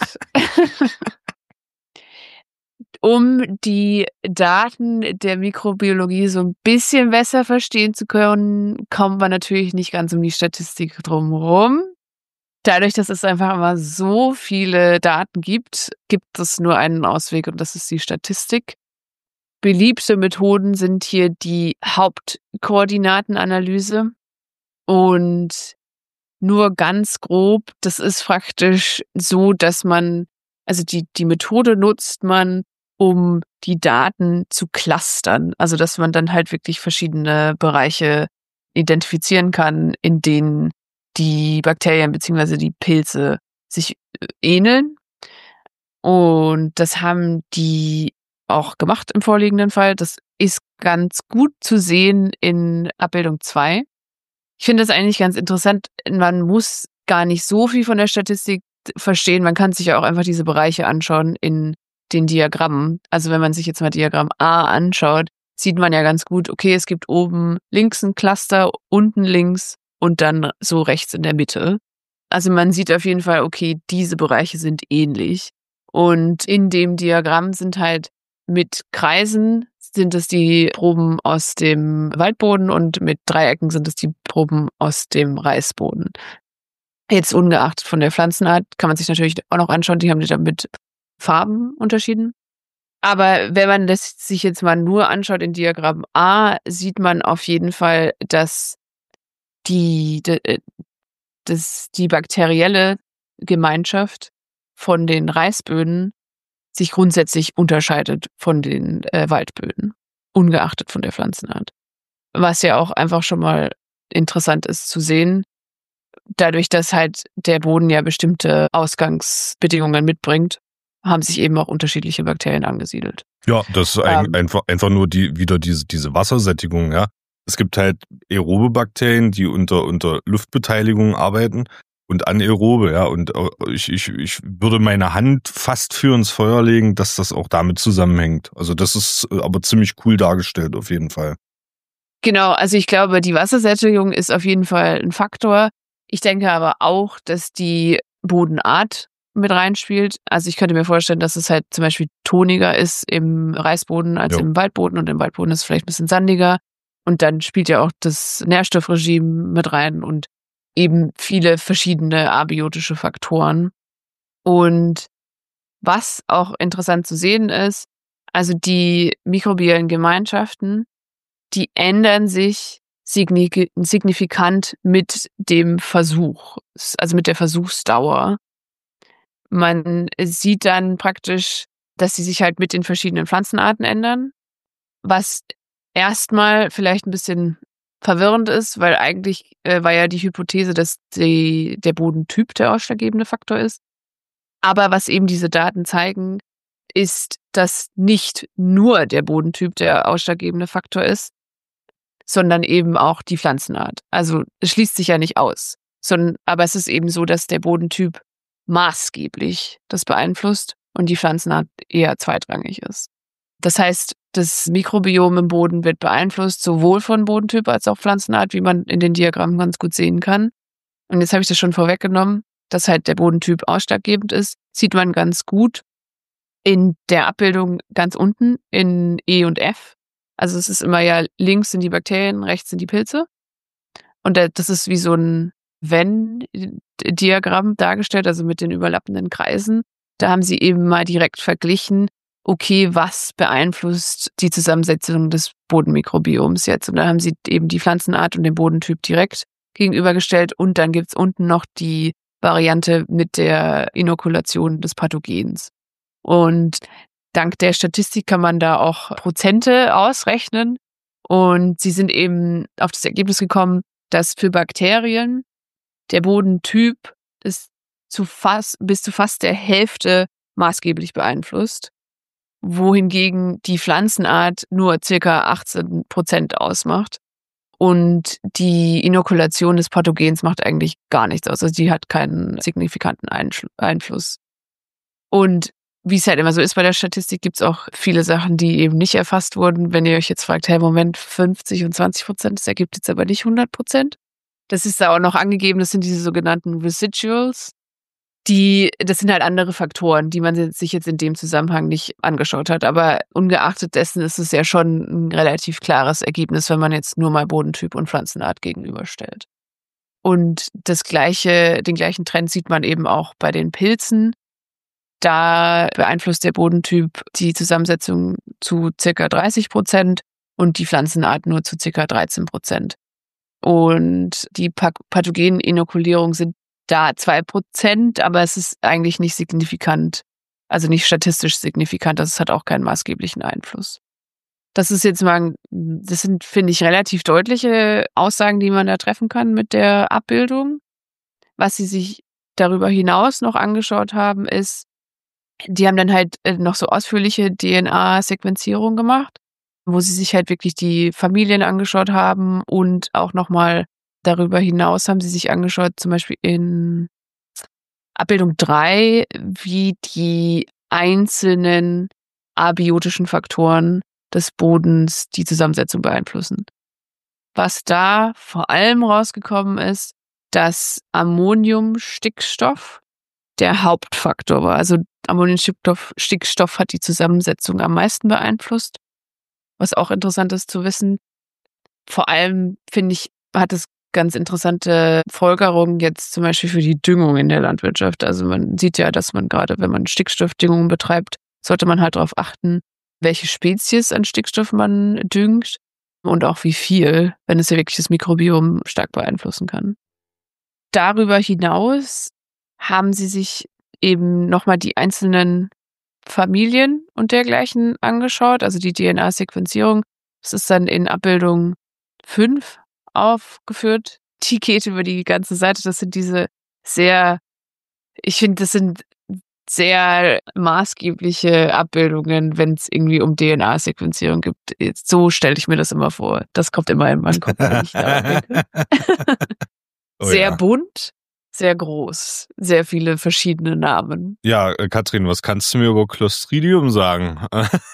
Um die Daten der Mikrobiologie so ein bisschen besser verstehen zu können, kommen wir natürlich nicht ganz um die Statistik drumherum. Dadurch, dass es einfach immer so viele Daten gibt, gibt es nur einen Ausweg und das ist die Statistik. Beliebte Methoden sind hier die Hauptkoordinatenanalyse und nur ganz grob, das ist praktisch so, dass man, also die, die Methode nutzt man, um die Daten zu clustern. Also dass man dann halt wirklich verschiedene Bereiche identifizieren kann, in denen die Bakterien bzw. die Pilze sich ähneln. Und das haben die auch gemacht im vorliegenden Fall. Das ist ganz gut zu sehen in Abbildung zwei. Ich finde das eigentlich ganz interessant. Man muss gar nicht so viel von der Statistik verstehen. Man kann sich ja auch einfach diese Bereiche anschauen in den Diagrammen. Also wenn man sich jetzt mal Diagramm A anschaut, sieht man ja ganz gut, okay, es gibt oben links ein Cluster, unten links und dann so rechts in der Mitte. Also man sieht auf jeden Fall, okay, diese Bereiche sind ähnlich. Und in dem Diagramm sind halt mit Kreisen sind es die Proben aus dem Waldboden und mit Dreiecken sind es die Proben aus dem Reisboden. Jetzt ungeachtet von der Pflanzenart kann man sich natürlich auch noch anschauen, die haben die dann mit Farben unterschieden. Aber wenn man das sich jetzt mal nur anschaut in Diagramm A, sieht man auf jeden Fall, dass die, dass die bakterielle Gemeinschaft von den Reisböden sich grundsätzlich unterscheidet von den äh, Waldböden, ungeachtet von der Pflanzenart. Was ja auch einfach schon mal interessant ist zu sehen, dadurch, dass halt der Boden ja bestimmte Ausgangsbedingungen mitbringt, haben sich eben auch unterschiedliche Bakterien angesiedelt. Ja, das ist ein, ähm, einfach, einfach nur die, wieder diese, diese Wassersättigung, ja. Es gibt halt aerobe Bakterien, die unter, unter Luftbeteiligung arbeiten und anaerobe, ja. Und ich, ich, ich würde meine Hand fast für ins Feuer legen, dass das auch damit zusammenhängt. Also das ist aber ziemlich cool dargestellt auf jeden Fall. Genau, also ich glaube, die Wassersättigung ist auf jeden Fall ein Faktor. Ich denke aber auch, dass die Bodenart mit reinspielt. Also ich könnte mir vorstellen, dass es halt zum Beispiel toniger ist im Reisboden als ja. im Waldboden und im Waldboden ist es vielleicht ein bisschen sandiger. Und dann spielt ja auch das Nährstoffregime mit rein und eben viele verschiedene abiotische Faktoren. Und was auch interessant zu sehen ist, also die mikrobiellen Gemeinschaften, die ändern sich signifikant mit dem Versuch, also mit der Versuchsdauer. Man sieht dann praktisch, dass sie sich halt mit den verschiedenen Pflanzenarten ändern, was erstmal vielleicht ein bisschen verwirrend ist, weil eigentlich äh, war ja die Hypothese, dass die, der Bodentyp der ausschlaggebende Faktor ist. Aber was eben diese Daten zeigen, ist, dass nicht nur der Bodentyp der ausschlaggebende Faktor ist, sondern eben auch die Pflanzenart. Also es schließt sich ja nicht aus, sondern aber es ist eben so, dass der Bodentyp maßgeblich das beeinflusst und die Pflanzenart eher zweitrangig ist. Das heißt, das Mikrobiom im Boden wird beeinflusst, sowohl von Bodentyp als auch Pflanzenart, wie man in den Diagrammen ganz gut sehen kann. Und jetzt habe ich das schon vorweggenommen, dass halt der Bodentyp ausschlaggebend ist. Sieht man ganz gut in der Abbildung ganz unten in E und F. Also es ist immer ja links sind die Bakterien, rechts sind die Pilze. Und das ist wie so ein Venn-Diagramm dargestellt, also mit den überlappenden Kreisen. Da haben sie eben mal direkt verglichen, okay, was beeinflusst die Zusammensetzung des Bodenmikrobioms jetzt? Und da haben sie eben die Pflanzenart und den Bodentyp direkt gegenübergestellt. Und dann gibt's unten noch die Variante mit der Inokulation des Pathogens. Und dank der Statistik kann man da auch Prozente ausrechnen. Und sie sind eben auf das Ergebnis gekommen, dass für Bakterien der Bodentyp ist zu fast, bis zu fast der Hälfte maßgeblich beeinflusst, wohingegen die Pflanzenart nur circa achtzehn Prozent ausmacht. Und die Inokulation des Pathogens macht eigentlich gar nichts aus. Also die hat keinen signifikanten Einfluss. Und wie es halt immer so ist bei der Statistik, gibt es auch viele Sachen, die eben nicht erfasst wurden. Wenn ihr euch jetzt fragt, hey, Moment, fünfzig und zwanzig Prozent, das ergibt jetzt aber nicht hundert Prozent. Das ist da auch noch angegeben, das sind diese sogenannten Residuals. Die, das sind halt andere Faktoren, die man sich jetzt in dem Zusammenhang nicht angeschaut hat. Aber ungeachtet dessen ist es ja schon ein relativ klares Ergebnis, wenn man jetzt nur mal Bodentyp und Pflanzenart gegenüberstellt. Und das gleiche, den gleichen Trend sieht man eben auch bei den Pilzen. Da beeinflusst der Bodentyp die Zusammensetzung zu circa dreißig Prozent und die Pflanzenart nur zu circa dreizehn Prozent. Und die Pathogeninokulierung sind da zwei Prozent, aber es ist eigentlich nicht signifikant, also nicht statistisch signifikant, also es hat auch keinen maßgeblichen Einfluss. Das ist jetzt mal, das sind, finde ich, relativ deutliche Aussagen, die man da treffen kann mit der Abbildung. Was sie sich darüber hinaus noch angeschaut haben, ist, die haben dann halt noch so ausführliche D N A-Sequenzierung gemacht, wo sie sich halt wirklich die Familien angeschaut haben und auch nochmal darüber hinaus haben sie sich angeschaut, zum Beispiel in Abbildung drei, wie die einzelnen abiotischen Faktoren des Bodens die Zusammensetzung beeinflussen. Was da vor allem rausgekommen ist, dass Ammoniumstickstoff der Hauptfaktor war. Also Ammoniumstickstoff Stickstoff hat die Zusammensetzung am meisten beeinflusst. Was auch interessant ist zu wissen. Vor allem, finde ich, hat es ganz interessante Folgerungen jetzt zum Beispiel für die Düngung in der Landwirtschaft. Also man sieht ja, dass man gerade, wenn man Stickstoffdüngung betreibt, sollte man halt darauf achten, welche Spezies an Stickstoff man düngt und auch wie viel, wenn es ja wirklich das Mikrobiom stark beeinflussen kann. Darüber hinaus haben sie sich eben nochmal die einzelnen Familien und dergleichen angeschaut, also die D N A-Sequenzierung. Das ist dann in Abbildung fünf aufgeführt. Die geht über die ganze Seite. Das sind diese sehr, ich finde, das sind sehr maßgebliche Abbildungen, wenn es irgendwie um D N A-Sequenzierung gibt. Jetzt, so stelle ich mir das immer vor. Das kommt immer in meinen Kopf, wenn ich daran denke. Oh sehr ja. bunt, sehr groß, sehr viele verschiedene Namen. Ja, äh, Katrin, was kannst du mir über Clostridium sagen?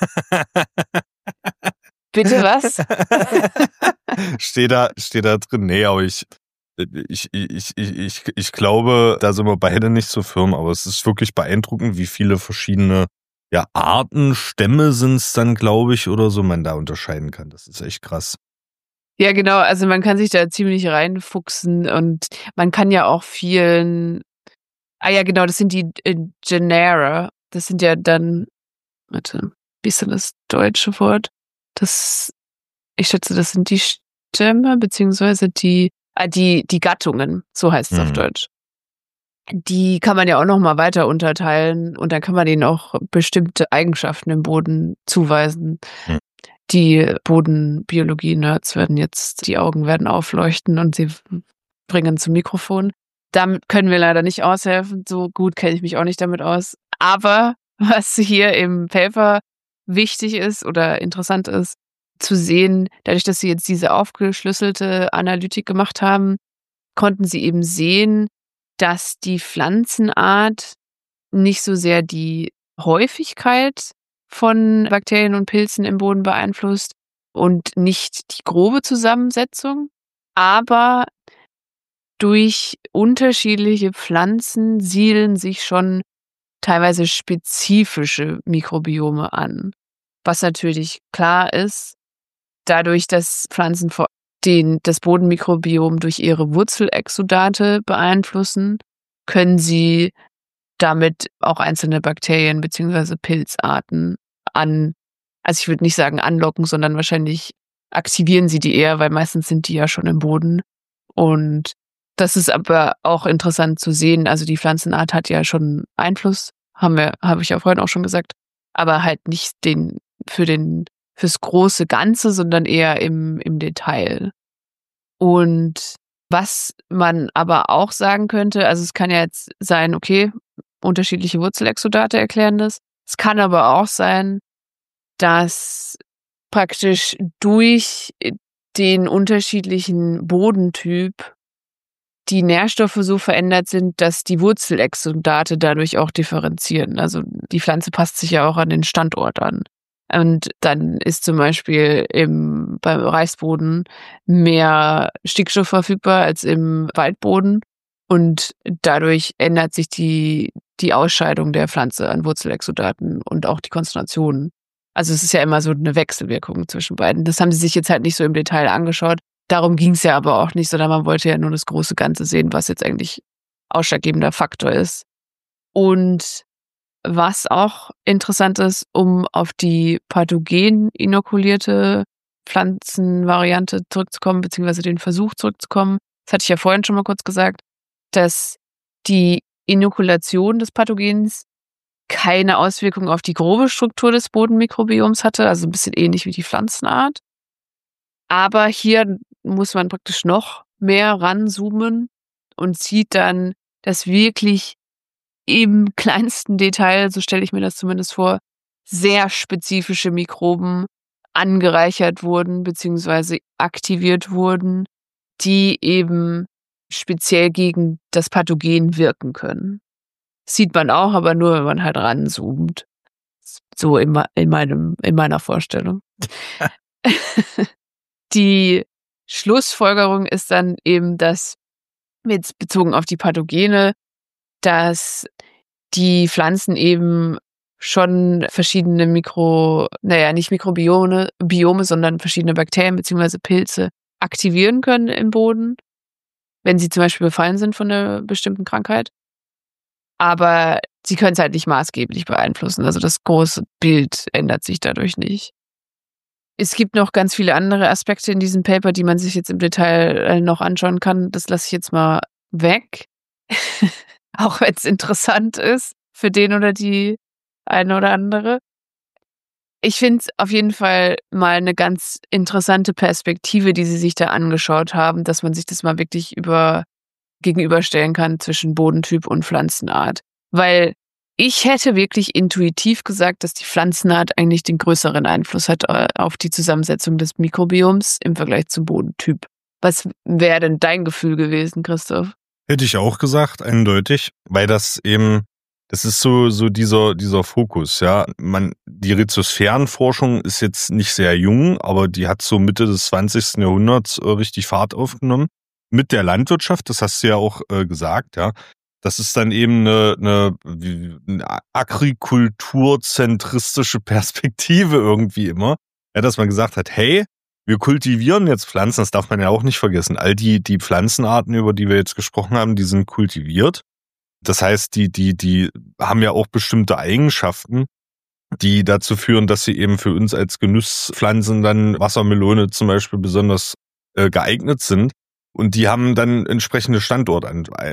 Bitte was? steht da, steht da drin? Nee, aber ich, ich, ich, ich, ich, ich glaube, da sind wir beide nicht so firm, aber es ist wirklich beeindruckend, wie viele verschiedene ja, Arten, Stämme sind es dann, glaube ich, oder so, man da unterscheiden kann. Das ist echt krass. Ja, genau. Also man kann sich da ziemlich reinfuchsen und man kann ja auch vielen. Ah ja, genau, das sind die äh, Genera. Das sind ja dann, warte, wie ist denn das deutsche Wort? Das, ich schätze, das sind die Stämme, beziehungsweise die, ah, die, die Gattungen, so heißt es Mhm. auf Deutsch. Die kann man ja auch nochmal weiter unterteilen und dann kann man denen auch bestimmte Eigenschaften im Boden zuweisen. Mhm. Die Bodenbiologie-Nerds werden jetzt, die Augen werden aufleuchten und sie bringen zum Mikrofon. Damit können wir leider nicht aushelfen. So gut kenne ich mich auch nicht damit aus. Aber was hier im Paper wichtig ist oder interessant ist, zu sehen, dadurch, dass sie jetzt diese aufgeschlüsselte Analytik gemacht haben, konnten sie eben sehen, dass die Pflanzenart nicht so sehr die Häufigkeit von Bakterien und Pilzen im Boden beeinflusst und nicht die grobe Zusammensetzung, aber durch unterschiedliche Pflanzen siedeln sich schon teilweise spezifische Mikrobiome an. Was natürlich klar ist, dadurch, dass Pflanzen vor den, das Bodenmikrobiom durch ihre Wurzelexudate beeinflussen, können sie damit auch einzelne Bakterien bzw. Pilzarten an, also ich würde nicht sagen anlocken, sondern wahrscheinlich aktivieren sie die eher, weil meistens sind die ja schon im Boden. Und das ist aber auch interessant zu sehen. Also die Pflanzenart hat ja schon Einfluss, haben wir, habe ich ja vorhin auch schon gesagt, aber halt nicht den für den fürs große Ganze, sondern eher im, im Detail. Und was man aber auch sagen könnte, also es kann ja jetzt sein, okay, unterschiedliche Wurzelexudate erklären das. Es kann aber auch sein, dass praktisch durch den unterschiedlichen Bodentyp die Nährstoffe so verändert sind, dass die Wurzelexudate dadurch auch differenzieren. Also die Pflanze passt sich ja auch an den Standort an. Und dann ist zum Beispiel im, beim Reisboden mehr Stickstoff verfügbar als im Waldboden. Und dadurch ändert sich die, die Ausscheidung der Pflanze an Wurzelexudaten und auch die Konzentration. Also es ist ja immer so eine Wechselwirkung zwischen beiden. Das haben sie sich jetzt halt nicht so im Detail angeschaut. Darum ging es ja aber auch nicht, sondern man wollte ja nur das große Ganze sehen, was jetzt eigentlich ausschlaggebender Faktor ist. Und was auch interessant ist, um auf die pathogen inokulierte Pflanzenvariante zurückzukommen, beziehungsweise den Versuch zurückzukommen, das hatte ich ja vorhin schon mal kurz gesagt, dass die Inokulation des Pathogens keine Auswirkung auf die grobe Struktur des Bodenmikrobioms hatte, also ein bisschen ähnlich wie die Pflanzenart. Aber hier muss man praktisch noch mehr ranzoomen und sieht dann, dass wirklich im kleinsten Detail, so stelle ich mir das zumindest vor, sehr spezifische Mikroben angereichert wurden beziehungsweise aktiviert wurden, die eben speziell gegen das Pathogen wirken können. Sieht man auch, aber nur, wenn man halt ranzoomt. So in, in, meinem, in meiner Vorstellung. Die Schlussfolgerung ist dann eben, dass jetzt bezogen auf die Pathogene, dass die Pflanzen eben schon verschiedene Mikro, naja, nicht Mikrobiome, Biome, sondern verschiedene Bakterien bzw. Pilze aktivieren können im Boden, wenn sie zum Beispiel befallen sind von einer bestimmten Krankheit. Aber sie können es halt nicht maßgeblich beeinflussen. Also das große Bild ändert sich dadurch nicht. Es gibt noch ganz viele andere Aspekte in diesem Paper, die man sich jetzt im Detail noch anschauen kann. Das lasse ich jetzt mal weg. Auch wenn es interessant ist für den oder die eine oder andere. Ich finde es auf jeden Fall mal eine ganz interessante Perspektive, die sie sich da angeschaut haben, dass man sich das mal wirklich über gegenüberstellen kann zwischen Bodentyp und Pflanzenart. Weil ich hätte wirklich intuitiv gesagt, dass die Pflanzenart eigentlich den größeren Einfluss hat auf die Zusammensetzung des Mikrobioms im Vergleich zum Bodentyp. Was wäre denn dein Gefühl gewesen, Christoph? Hätte ich auch gesagt, eindeutig, weil das eben, das ist so so dieser dieser Fokus, ja. Man, die Rhizosphärenforschung ist jetzt nicht sehr jung, aber die hat so Mitte des zwanzigsten Jahrhunderts äh, richtig Fahrt aufgenommen. Mit der Landwirtschaft, das hast du ja auch äh, gesagt, ja. Das ist dann eben eine, eine, eine agrikulturzentristische Perspektive irgendwie immer. Ja, dass man gesagt hat, hey, wir kultivieren jetzt Pflanzen, das darf man ja auch nicht vergessen. All die, die Pflanzenarten, über die wir jetzt gesprochen haben, die sind kultiviert. Das heißt, die, die, die haben ja auch bestimmte Eigenschaften, die dazu führen, dass sie eben für uns als Genusspflanzen dann Wassermelone zum Beispiel besonders äh, geeignet sind. Und die haben dann entsprechende Standort,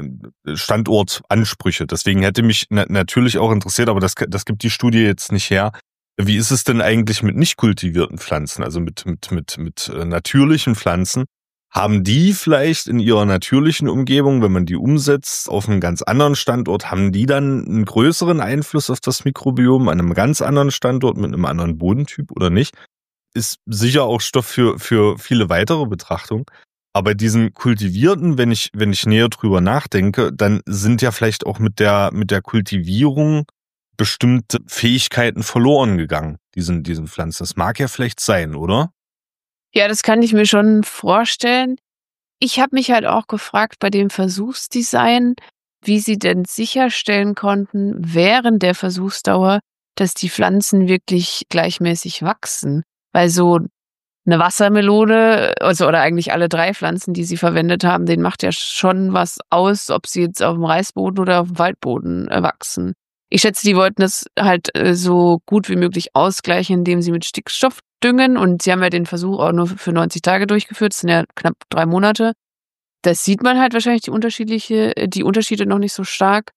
Standortansprüche. Deswegen hätte mich na- natürlich auch interessiert, aber das, das gibt die Studie jetzt nicht her. Wie ist es denn eigentlich mit nicht kultivierten Pflanzen, also mit, mit, mit, mit natürlichen Pflanzen? Haben die vielleicht in ihrer natürlichen Umgebung, wenn man die umsetzt, auf einen ganz anderen Standort, haben die dann einen größeren Einfluss auf das Mikrobiom an einem ganz anderen Standort mit einem anderen Bodentyp oder nicht? Ist sicher auch Stoff für, für viele weitere Betrachtungen. Aber diesen kultivierten, wenn ich, wenn ich näher drüber nachdenke, dann sind ja vielleicht auch mit der, mit der Kultivierung bestimmte Fähigkeiten verloren gegangen, diesen, diesen Pflanzen. Das mag ja vielleicht sein, oder? Ja, das kann ich mir schon vorstellen. Ich habe mich halt auch gefragt bei dem Versuchsdesign, wie sie denn sicherstellen konnten, während der Versuchsdauer, dass die Pflanzen wirklich gleichmäßig wachsen. Weil so eine Wassermelone, also oder eigentlich alle drei Pflanzen, die sie verwendet haben, denen macht ja schon was aus, ob sie jetzt auf dem Reisboden oder auf dem Waldboden äh, wachsen. Ich schätze, die wollten das halt äh, so gut wie möglich ausgleichen, indem sie mit Stickstoff düngen. Und sie haben ja den Versuch auch nur für neunzig Tage durchgeführt. Das sind ja knapp drei Monate. Das sieht man halt wahrscheinlich die unterschiedliche, die Unterschiede noch nicht so stark.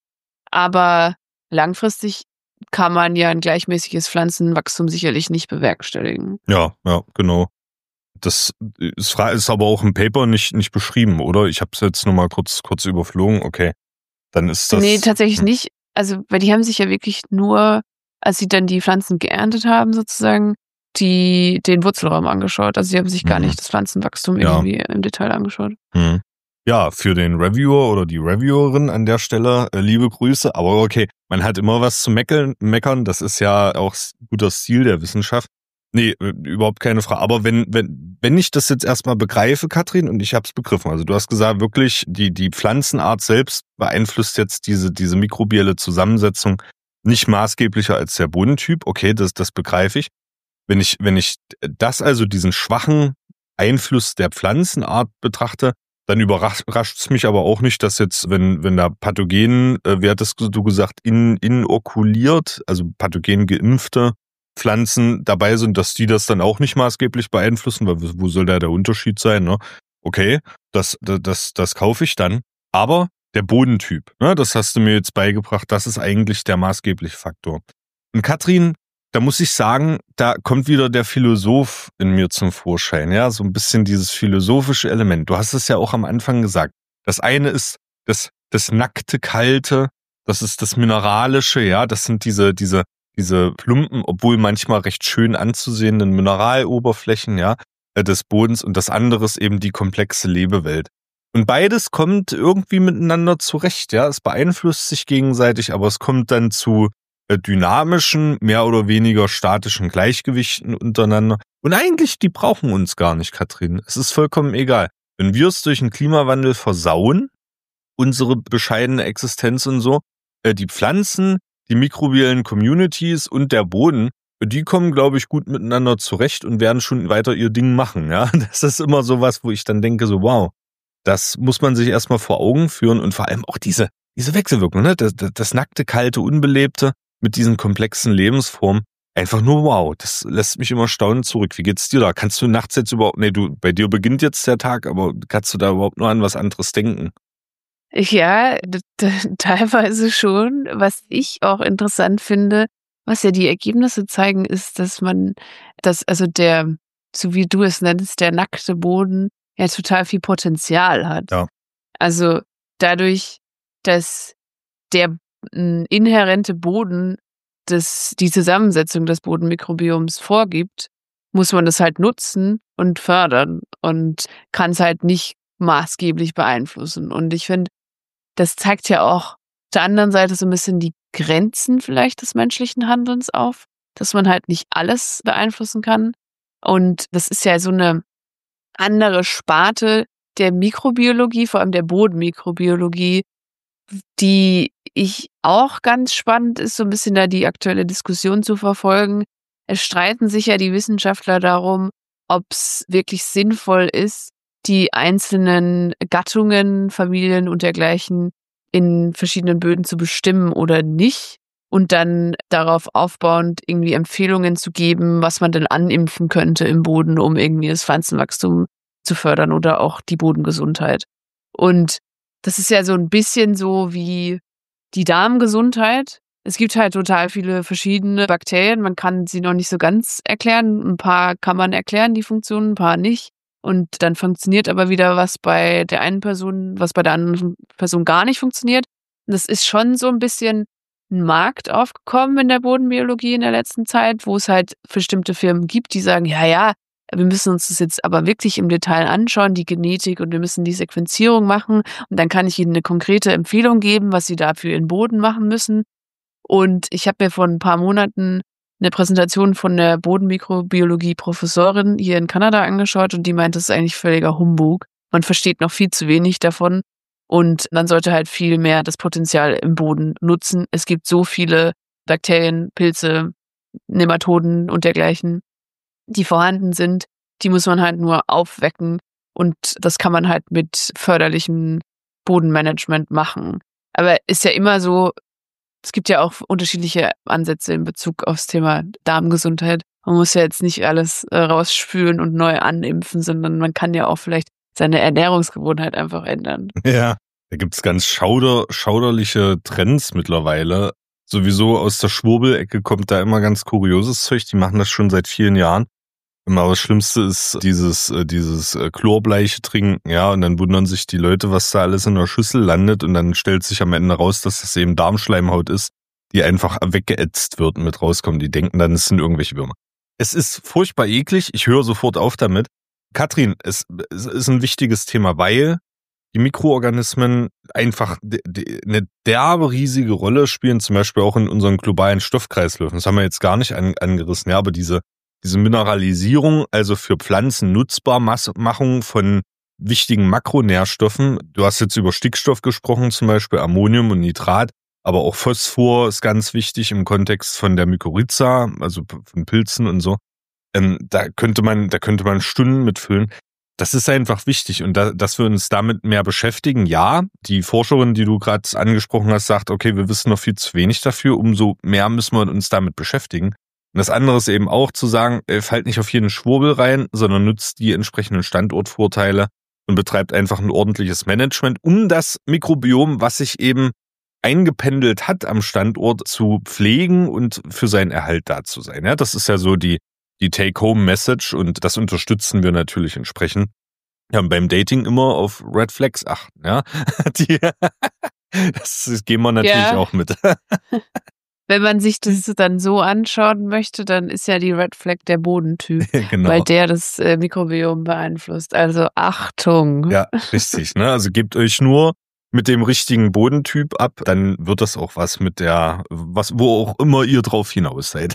Aber langfristig kann man ja ein gleichmäßiges Pflanzenwachstum sicherlich nicht bewerkstelligen. Ja, ja, genau. Das ist, ist aber auch im Paper nicht, nicht beschrieben, oder? Ich habe es jetzt nur mal kurz, kurz überflogen. Okay, dann ist das... Nee, tatsächlich hm. nicht. Also, weil die haben sich ja wirklich nur, als sie dann die Pflanzen geerntet haben, sozusagen, die den Wurzelraum angeschaut. Also sie haben sich gar Mhm. nicht das Pflanzenwachstum Ja. irgendwie im Detail angeschaut. Hm. Ja, für den Reviewer oder die Reviewerin an der Stelle, äh, liebe Grüße. Aber okay, man hat immer was zu meckern, meckern. Das ist ja auch s- guter Stil der Wissenschaft. Nee, äh, überhaupt keine Frage. Aber wenn, wenn, wenn ich das jetzt erstmal begreife, Katrin, und ich habe es begriffen, also du hast gesagt, wirklich, die, die Pflanzenart selbst beeinflusst jetzt diese, diese mikrobielle Zusammensetzung nicht maßgeblicher als der Bodentyp. Okay, das, das begreife ich. Wenn ich, wenn ich das also diesen schwachen Einfluss der Pflanzenart betrachte, dann überrascht es mich aber auch nicht, dass jetzt, wenn, wenn da Pathogen, äh, wie hattest du gesagt, in, inokuliert, also pathogen geimpfte Pflanzen dabei sind, dass die das dann auch nicht maßgeblich beeinflussen, weil wo soll da der Unterschied sein, ne? Okay, das, das, das, das kaufe ich dann. Aber der Bodentyp, ne, das hast du mir jetzt beigebracht, das ist eigentlich der maßgebliche Faktor. Und Katrin, da muss ich sagen, da kommt wieder der Philosoph in mir zum Vorschein, ja, so ein bisschen dieses philosophische Element. Du hast es ja auch am Anfang gesagt. Das eine ist das, das nackte Kalte, das ist das Mineralische, ja, das sind diese, diese, diese plumpen, obwohl manchmal recht schön anzusehenden Mineraloberflächen, ja, äh, des Bodens, und das andere ist eben die komplexe Lebewelt. Und beides kommt irgendwie miteinander zurecht, ja, es beeinflusst sich gegenseitig, aber es kommt dann zu dynamischen, mehr oder weniger statischen Gleichgewichten untereinander. Und eigentlich, die brauchen uns gar nicht, Katrin. Es ist vollkommen egal. Wenn wir es durch den Klimawandel versauen, unsere bescheidene Existenz und so, äh, die Pflanzen, die mikrobiellen Communities und der Boden, die kommen, glaube ich, gut miteinander zurecht und werden schon weiter ihr Ding machen. Ja, das ist immer sowas, wo ich dann denke, so wow, das muss man sich erstmal vor Augen führen, und vor allem auch diese, diese Wechselwirkung, ne? Das, das, das nackte, kalte, unbelebte mit diesen komplexen Lebensformen. Einfach nur wow, das lässt mich immer staunend zurück. Wie geht's dir da? Kannst du nachts jetzt überhaupt, nee, du, bei dir beginnt jetzt der Tag, aber kannst du da überhaupt nur an was anderes denken? Ja, d- d- teilweise schon. Was ich auch interessant finde, was ja die Ergebnisse zeigen, ist, dass man, dass also der, so wie du es nennst, der nackte Boden ja total viel Potenzial hat. Ja. Also dadurch, dass der m, inhärente Boden das, die Zusammensetzung des Bodenmikrobioms vorgibt, muss man das halt nutzen und fördern und kann es halt nicht maßgeblich beeinflussen. Und ich finde, das zeigt ja auch auf der anderen Seite so ein bisschen die Grenzen vielleicht des menschlichen Handelns auf, dass man halt nicht alles beeinflussen kann. Und das ist ja so eine andere Sparte der Mikrobiologie, vor allem der Bodenmikrobiologie, die ich auch ganz spannend ist, so ein bisschen da die aktuelle Diskussion zu verfolgen. Es streiten sich ja die Wissenschaftler darum, ob es wirklich sinnvoll ist, die einzelnen Gattungen, Familien und dergleichen in verschiedenen Böden zu bestimmen oder nicht und dann darauf aufbauend irgendwie Empfehlungen zu geben, was man denn animpfen könnte im Boden, um irgendwie das Pflanzenwachstum zu fördern oder auch die Bodengesundheit. Und das ist ja so ein bisschen so wie die Darmgesundheit. Es gibt halt total viele verschiedene Bakterien. Man kann sie noch nicht so ganz erklären. Ein paar kann man erklären, die Funktionen, ein paar nicht. Und dann funktioniert aber wieder was bei der einen Person, was bei der anderen Person gar nicht funktioniert. Und das ist schon so ein bisschen ein Markt aufgekommen in der Bodenbiologie in der letzten Zeit, wo es halt bestimmte Firmen gibt, die sagen, ja, ja, wir müssen uns das jetzt aber wirklich im Detail anschauen, die Genetik, und wir müssen die Sequenzierung machen. Und dann kann ich Ihnen eine konkrete Empfehlung geben, was Sie da für Ihren Boden machen müssen. Und ich habe mir vor ein paar Monaten eine Präsentation von der Bodenmikrobiologie-Professorin hier in Kanada angeschaut, und die meint, das ist eigentlich völliger Humbug. Man versteht noch viel zu wenig davon, und man sollte halt viel mehr das Potenzial im Boden nutzen. Es gibt so viele Bakterien, Pilze, Nematoden und dergleichen, die vorhanden sind, Die muss man halt nur aufwecken und das kann man halt mit förderlichem Bodenmanagement machen. Aber ist ja immer so, es gibt ja auch unterschiedliche Ansätze in Bezug aufs Thema Darmgesundheit. Man muss ja jetzt nicht alles äh, rausspülen und neu animpfen, sondern man kann ja auch vielleicht seine Ernährungsgewohnheit einfach ändern. Ja, da gibt's ganz schauder, schauderliche Trends mittlerweile. Sowieso aus der Schwurbelecke kommt da immer ganz kurioses Zeug. Die machen das schon seit vielen Jahren. Aber das Schlimmste ist dieses, dieses Chlorbleiche trinken, ja, und dann wundern sich die Leute, was da alles in der Schüssel landet und dann stellt sich am Ende raus, dass das eben Darmschleimhaut ist, die einfach weggeätzt wird und mit rauskommt. Die denken dann, es sind irgendwelche Würmer. Es ist furchtbar eklig, ich höre sofort auf damit. Katrin, es, es ist ein wichtiges Thema, weil die Mikroorganismen einfach de, de, eine derbe riesige Rolle spielen, zum Beispiel auch in unseren globalen Stoffkreisläufen. Das haben wir jetzt gar nicht an, angerissen, ja, aber diese Diese Mineralisierung, also für Pflanzen Nutzbarmachung von wichtigen Makronährstoffen. Du hast jetzt über Stickstoff gesprochen, zum Beispiel Ammonium und Nitrat, aber auch Phosphor ist ganz wichtig im Kontext von der Mykorrhiza, also von Pilzen und so. Ähm, da könnte man, da könnte man Stunden mitfüllen. Das ist einfach wichtig und da, dass wir uns damit mehr beschäftigen. Ja, die Forscherin, die du gerade angesprochen hast, sagt, okay, wir wissen noch viel zu wenig dafür, umso mehr müssen wir uns damit beschäftigen. Und das andere ist eben auch zu sagen, fallt nicht auf jeden Schwurbel rein, sondern nutzt die entsprechenden Standortvorteile und betreibt einfach ein ordentliches Management, um das Mikrobiom, was sich eben eingependelt hat am Standort, zu pflegen und für seinen Erhalt da zu sein. Ja, das ist ja so die, die Take-Home-Message und das unterstützen wir natürlich entsprechend. Ja, und beim Dating immer auf Red Flags achten. Ja, die, das gehen wir natürlich ja auch mit. Wenn man sich das dann so anschauen möchte, dann ist ja die Red Flag der Bodentyp, genau, weil der das äh, Mikrobiom beeinflusst. Also Achtung. Ja, richtig. Ne? Also gebt euch nur mit dem richtigen Bodentyp ab, dann wird das auch was mit der, was, wo auch immer ihr drauf hinaus seid.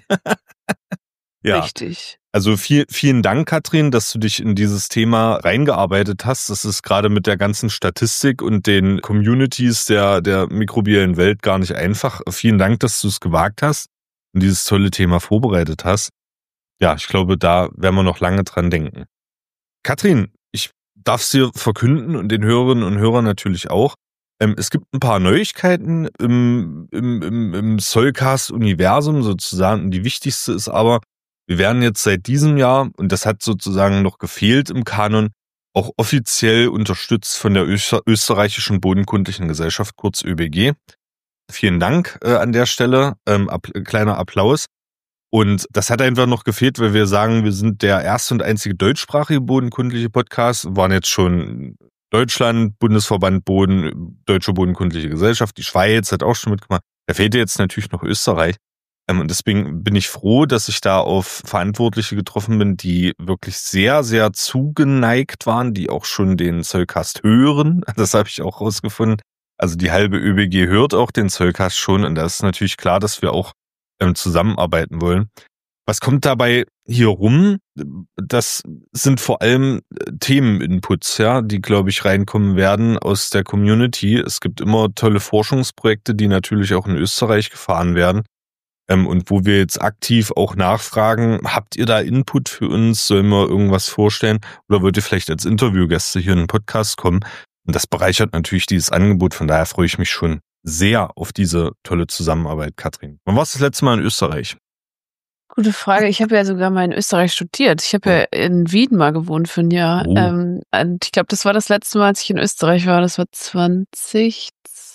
Ja. Richtig. Also viel, vielen Dank, Katrin, dass du dich in dieses Thema reingearbeitet hast. Das ist gerade mit der ganzen Statistik und den Communities der, der mikrobiellen Welt gar nicht einfach. Vielen Dank, dass du es gewagt hast und dieses tolle Thema vorbereitet hast. Ja, ich glaube, da werden wir noch lange dran denken. Katrin, ich darf es dir verkünden und den Hörerinnen und Hörern natürlich auch. Ähm, es gibt ein paar Neuigkeiten im, im, im, im Zollcast-Universum sozusagen. Und die wichtigste ist aber, wir werden jetzt seit diesem Jahr, und das hat sozusagen noch gefehlt im Kanon, auch offiziell unterstützt von der Öster- österreichischen Bodenkundlichen Gesellschaft, kurz Ö B G. Vielen Dank äh, an der Stelle, ähm, ab, kleiner Applaus. Und das hat einfach noch gefehlt, weil wir sagen, wir sind der erste und einzige deutschsprachige bodenkundliche Podcast, wir waren jetzt schon Deutschland, Bundesverband Boden, Deutsche Bodenkundliche Gesellschaft, die Schweiz hat auch schon mitgemacht. Da fehlt jetzt natürlich noch Österreich. Und deswegen bin ich froh, dass ich da auf Verantwortliche getroffen bin, die wirklich sehr, sehr zugeneigt waren, die auch schon den Zollcast hören. Das habe ich auch rausgefunden. Also die halbe Ö B G hört auch den Zollcast schon und da ist natürlich klar, dass wir auch ähm, zusammenarbeiten wollen. Was kommt dabei hier rum? Das sind vor allem Themeninputs, ja, die, glaube ich, reinkommen werden aus der Community. Es gibt immer tolle Forschungsprojekte, die natürlich auch in Österreich gefahren werden. Ähm, und wo wir jetzt aktiv auch nachfragen, habt ihr da Input für uns? Sollen wir irgendwas vorstellen? Oder wollt ihr vielleicht als Interviewgäste hier in den Podcast kommen? Und das bereichert natürlich dieses Angebot. Von daher freue ich mich schon sehr auf diese tolle Zusammenarbeit, Katrin. Wann warst du das letzte Mal in Österreich? Gute Frage. Ich habe ja sogar mal in Österreich studiert. Ich habe oh. ja in Wien mal gewohnt für ein Jahr. Oh. Ähm, und ich glaube, das war das letzte Mal, als ich in Österreich war. Das war zwanzig...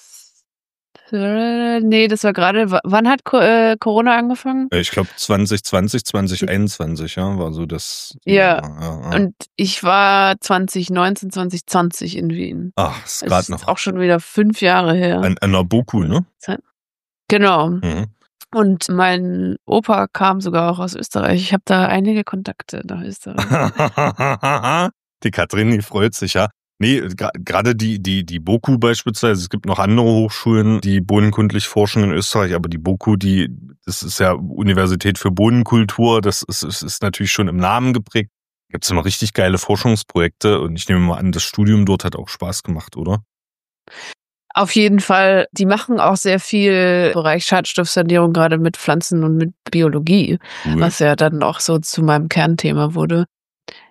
Nee, das war gerade, wann hat Corona angefangen? Ich glaube zwanzig zwanzig, zwanzig einundzwanzig, ja, war so das. Ja, ja, ja, und ich war zwanzig neunzehn, zwanzig zwanzig in Wien. Ach, ist gerade noch. Auch schon wieder fünf Jahre her. An, an der BOKU, ne? Genau. Mhm. Und mein Opa kam sogar auch aus Österreich. Ich habe da einige Kontakte nach Österreich. Die Katrin, die freut sich, ja. Nee, gerade die, die, die BOKU beispielsweise, es gibt noch andere Hochschulen, die bodenkundlich forschen in Österreich, aber die BOKU, die, das ist ja Universität für Bodenkultur, das ist, ist, ist natürlich schon im Namen geprägt. Da gibt es immer richtig geile Forschungsprojekte und ich nehme mal an, das Studium dort hat auch Spaß gemacht, oder? Auf jeden Fall. Die machen auch sehr viel im Bereich Schadstoffsanierung, gerade mit Pflanzen und mit Biologie, cool. Was ja dann auch so zu meinem Kernthema wurde.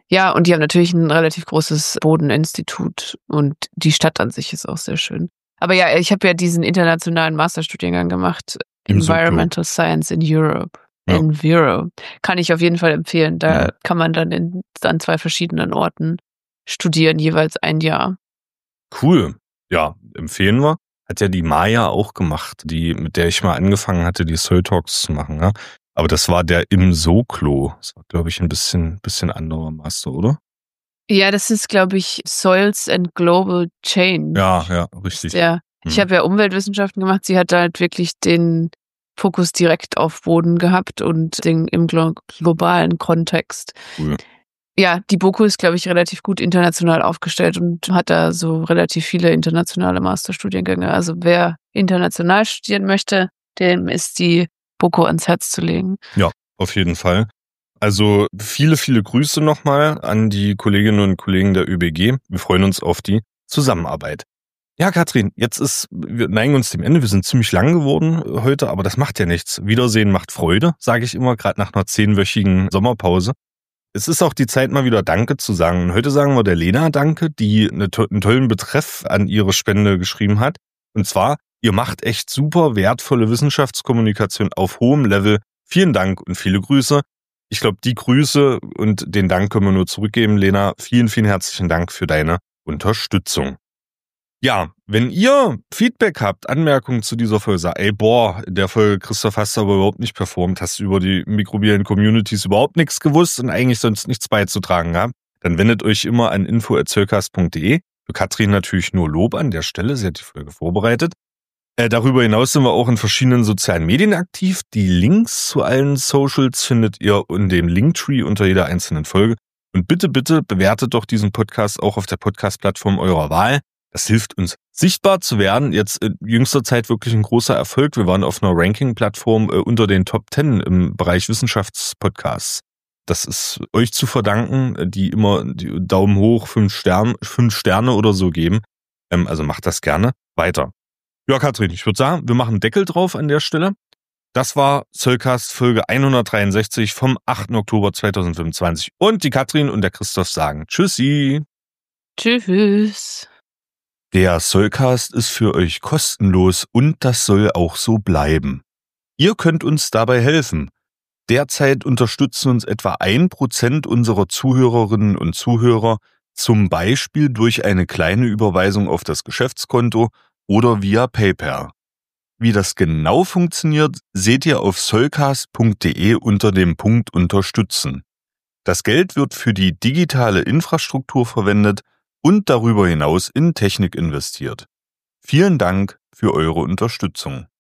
Ja, und die haben natürlich ein relativ großes Bodeninstitut und die Stadt an sich ist auch sehr schön. Aber ja, ich habe ja diesen internationalen Masterstudiengang gemacht, Im Soklo. Environmental Science in Europe. Ja. Enviro. Kann ich auf jeden Fall empfehlen. Da Ja. kann man dann in, an zwei verschiedenen Orten studieren, jeweils ein Jahr. Cool. Ja, empfehlen wir. Hat ja die Maya auch gemacht, die, mit der ich mal angefangen hatte, die Soul Talks zu machen. Ja? Aber das war der im Soklo. Das war, glaube ich, ein bisschen, bisschen anderer Master, oder? Ja, das ist, glaube ich, Soils and Global Change. Ja, ja, richtig. Ja, Hm. ich habe ja Umweltwissenschaften gemacht. Sie hat halt wirklich den Fokus direkt auf Boden gehabt und den im glo- globalen Kontext. Cool. Ja, die BOKU ist, glaube ich, relativ gut international aufgestellt und hat da so relativ viele internationale Masterstudiengänge. Also wer international studieren möchte, dem ist die BOKU ans Herz zu legen. Ja, auf jeden Fall. Also viele, viele Grüße nochmal an die Kolleginnen und Kollegen der Ö B G. Wir freuen uns auf die Zusammenarbeit. Ja, Katrin, jetzt ist, wir neigen uns dem Ende. Wir sind ziemlich lang geworden heute, aber das macht ja nichts. Wiedersehen macht Freude, sage ich immer, gerade nach einer zehnwöchigen Sommerpause. Es ist auch die Zeit, mal wieder Danke zu sagen. Und heute sagen wir der Lena Danke, die eine to- einen tollen Betreff an ihre Spende geschrieben hat. Und zwar, ihr macht echt super wertvolle Wissenschaftskommunikation auf hohem Level. Vielen Dank und viele Grüße. Ich glaube, die Grüße und den Dank können wir nur zurückgeben, Lena. Vielen, vielen herzlichen Dank für deine Unterstützung. Ja, wenn ihr Feedback habt, Anmerkungen zu dieser Folge, sagt, ey, boah, in der Folge, Christoph, hast du aber überhaupt nicht performt, hast du über die mikrobiellen Communities überhaupt nichts gewusst und eigentlich sonst nichts beizutragen habt, dann wendet euch immer an info at zollcast punkt de. Für Katrin natürlich nur Lob an der Stelle, sie hat die Folge vorbereitet. Äh, darüber hinaus sind wir auch in verschiedenen sozialen Medien aktiv. Die Links zu allen Socials findet ihr in dem Linktree unter jeder einzelnen Folge. Und bitte, bitte bewertet doch diesen Podcast auch auf der Podcast-Plattform eurer Wahl. Das hilft uns, sichtbar zu werden. Jetzt in jüngster Zeit wirklich ein großer Erfolg. Wir waren auf einer Ranking-Plattform äh, unter den Top Ten im Bereich Wissenschaftspodcasts. Das ist euch zu verdanken, die immer die Daumen hoch, fünf Sterne, fünf Sterne oder so geben. Ähm, also macht das gerne weiter. Ja, Katrin, ich würde sagen, wir machen Deckel drauf an der Stelle. Das war Zollcast Folge hundertdreiundsechzig vom achten Oktober zweitausendfünfundzwanzig. Und die Katrin und der Christoph sagen Tschüssi. Tschüss. Der Zollcast ist für euch kostenlos und das soll auch so bleiben. Ihr könnt uns dabei helfen. Derzeit unterstützen uns etwa ein Prozent unserer Zuhörerinnen und Zuhörer, zum Beispiel durch eine kleine Überweisung auf das Geschäftskonto oder via PayPal. Wie das genau funktioniert, seht ihr auf zollcast punkt de unter dem Punkt Unterstützen. Das Geld wird für die digitale Infrastruktur verwendet und darüber hinaus in Technik investiert. Vielen Dank für eure Unterstützung.